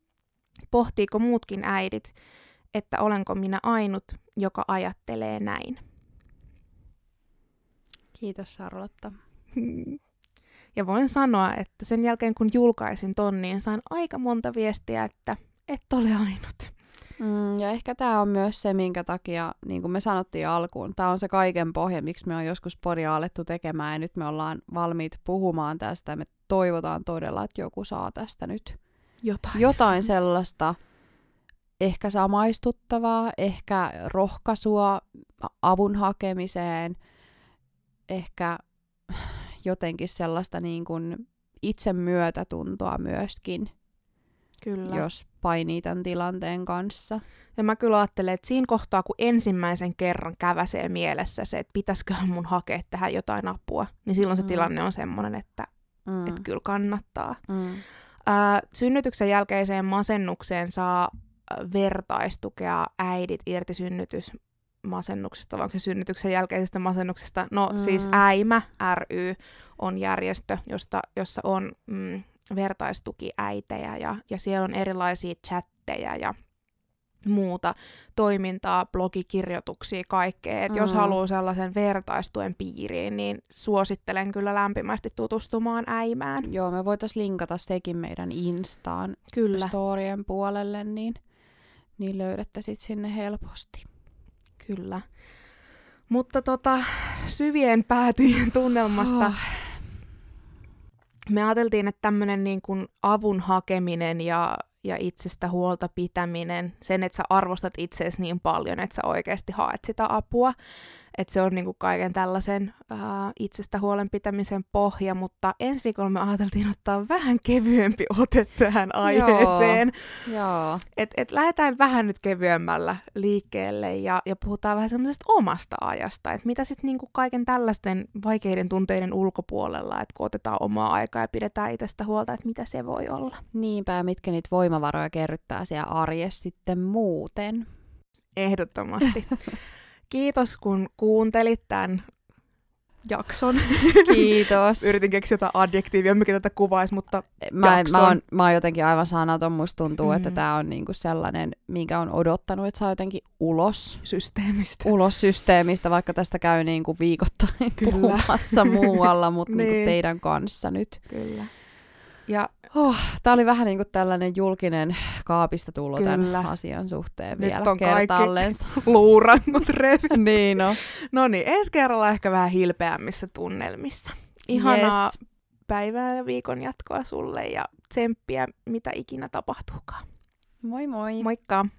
Pohtiiko muutkin äidit, että olenko minä ainut, joka ajattelee näin? Kiitos Charlotta. Ja voin sanoa, että sen jälkeen kun julkaisin ton, niin sain aika monta viestiä, että et ole ainut. Mm, ja ehkä tämä on myös se, minkä takia, niin kuin me sanottiin alkuun, tämä on se kaiken pohja, miksi me on joskus podia alettu tekemään, ja nyt me ollaan valmiit puhumaan tästä, ja me toivotaan todella, että joku saa tästä nyt Jotain. jotain sellaista, ehkä samaistuttavaa, ehkä rohkaisua avun hakemiseen, ehkä jotenkin sellaista niin kuin itsemyötätuntoa myöskin, Kyllä. jos painii tämän tilanteen kanssa. Ja mä kyllä ajattelen, että siinä kohtaa, kun ensimmäisen kerran käväsee mielessä se, että pitäisiköhän mun hakea tähän jotain apua, niin silloin se Mm. tilanne on semmoinen, että, Mm. että kyllä kannattaa. Mm. Ää, synnytyksen jälkeiseen masennukseen saa vertaistukea äidit irti synnytysmasennuksesta, vai onko se synnytyksen jälkeisestä masennuksesta? No Mm. siis Äimä ry on järjestö, josta, jossa on mm, vertaistukiäitejä ja, ja siellä on erilaisia chatteja ja muuta toimintaa, blogikirjoituksia, kaikkea. Et mm. jos haluaa sellaisen vertaistuen piiriin, niin suosittelen kyllä lämpimästi tutustumaan Äimään. Joo, me voitaisiin linkata sekin meidän Instaan Kyllä. storien puolelle, niin, niin löydettäisit sinne helposti. Kyllä. Mutta tota, syvien päätyjen tunnelmasta Oh. me ajateltiin, että tämmöinen niin kuin avun hakeminen ja, ja itsestä huolta pitäminen, sen, että sä arvostat itseesi niin paljon, että sä oikeasti haet sitä apua, että se on niin kuin kaiken tällaisen ää, itsestä huolen pitämisen pohja, mutta ensi viikolla me ajateltiin ottaa vähän kevyempi ote tähän aiheeseen. Joo. Et, et lähdetään vähän nyt kevyemmällä liikkeelle ja, ja puhutaan vähän semmoisesta omasta ajasta, että mitä sitten niinku kaiken tällaisten vaikeiden tunteiden ulkopuolella, että kun otetaan omaa aikaa ja pidetään itsestä huolta, että mitä se voi olla. Niinpä, ja mitkä niitä voimavaroja kerryttää siellä arjessa sitten muuten. Ehdottomasti. Kiitos kun kuuntelit tämän jakson. Kiitos. Yritin keksiä jotain adjektiivia, mikä tätä kuvaisi, mutta Mä, jakson. mä, oon, mä oon jotenkin aivan sanaton. Musta tuntuu, mm. että Mm. tää on niinku sellainen, minkä on odottanut, että saa jotenkin ulos. Systeemistä. Ulos systeemistä, vaikka tästä käy niinku viikoittain Kyllä. puhumassa muualla, mutta Niin. niinku teidän kanssa nyt. Kyllä. Ja Oh, tää oli vähän niinku tällainen julkinen kaapista tulo tämän Kyllä. asian suhteen Nyt vielä on kaikki kertaallensa. luurangot revi. Niin no. No niin, ensi kerralla ehkä vähän hilpeämmissä tunnelmissa. Ihanaa Yes. päivää ja viikon jatkoa sulle ja tsemppiä, mitä ikinä tapahtuukaan. Moi moi. Moikka!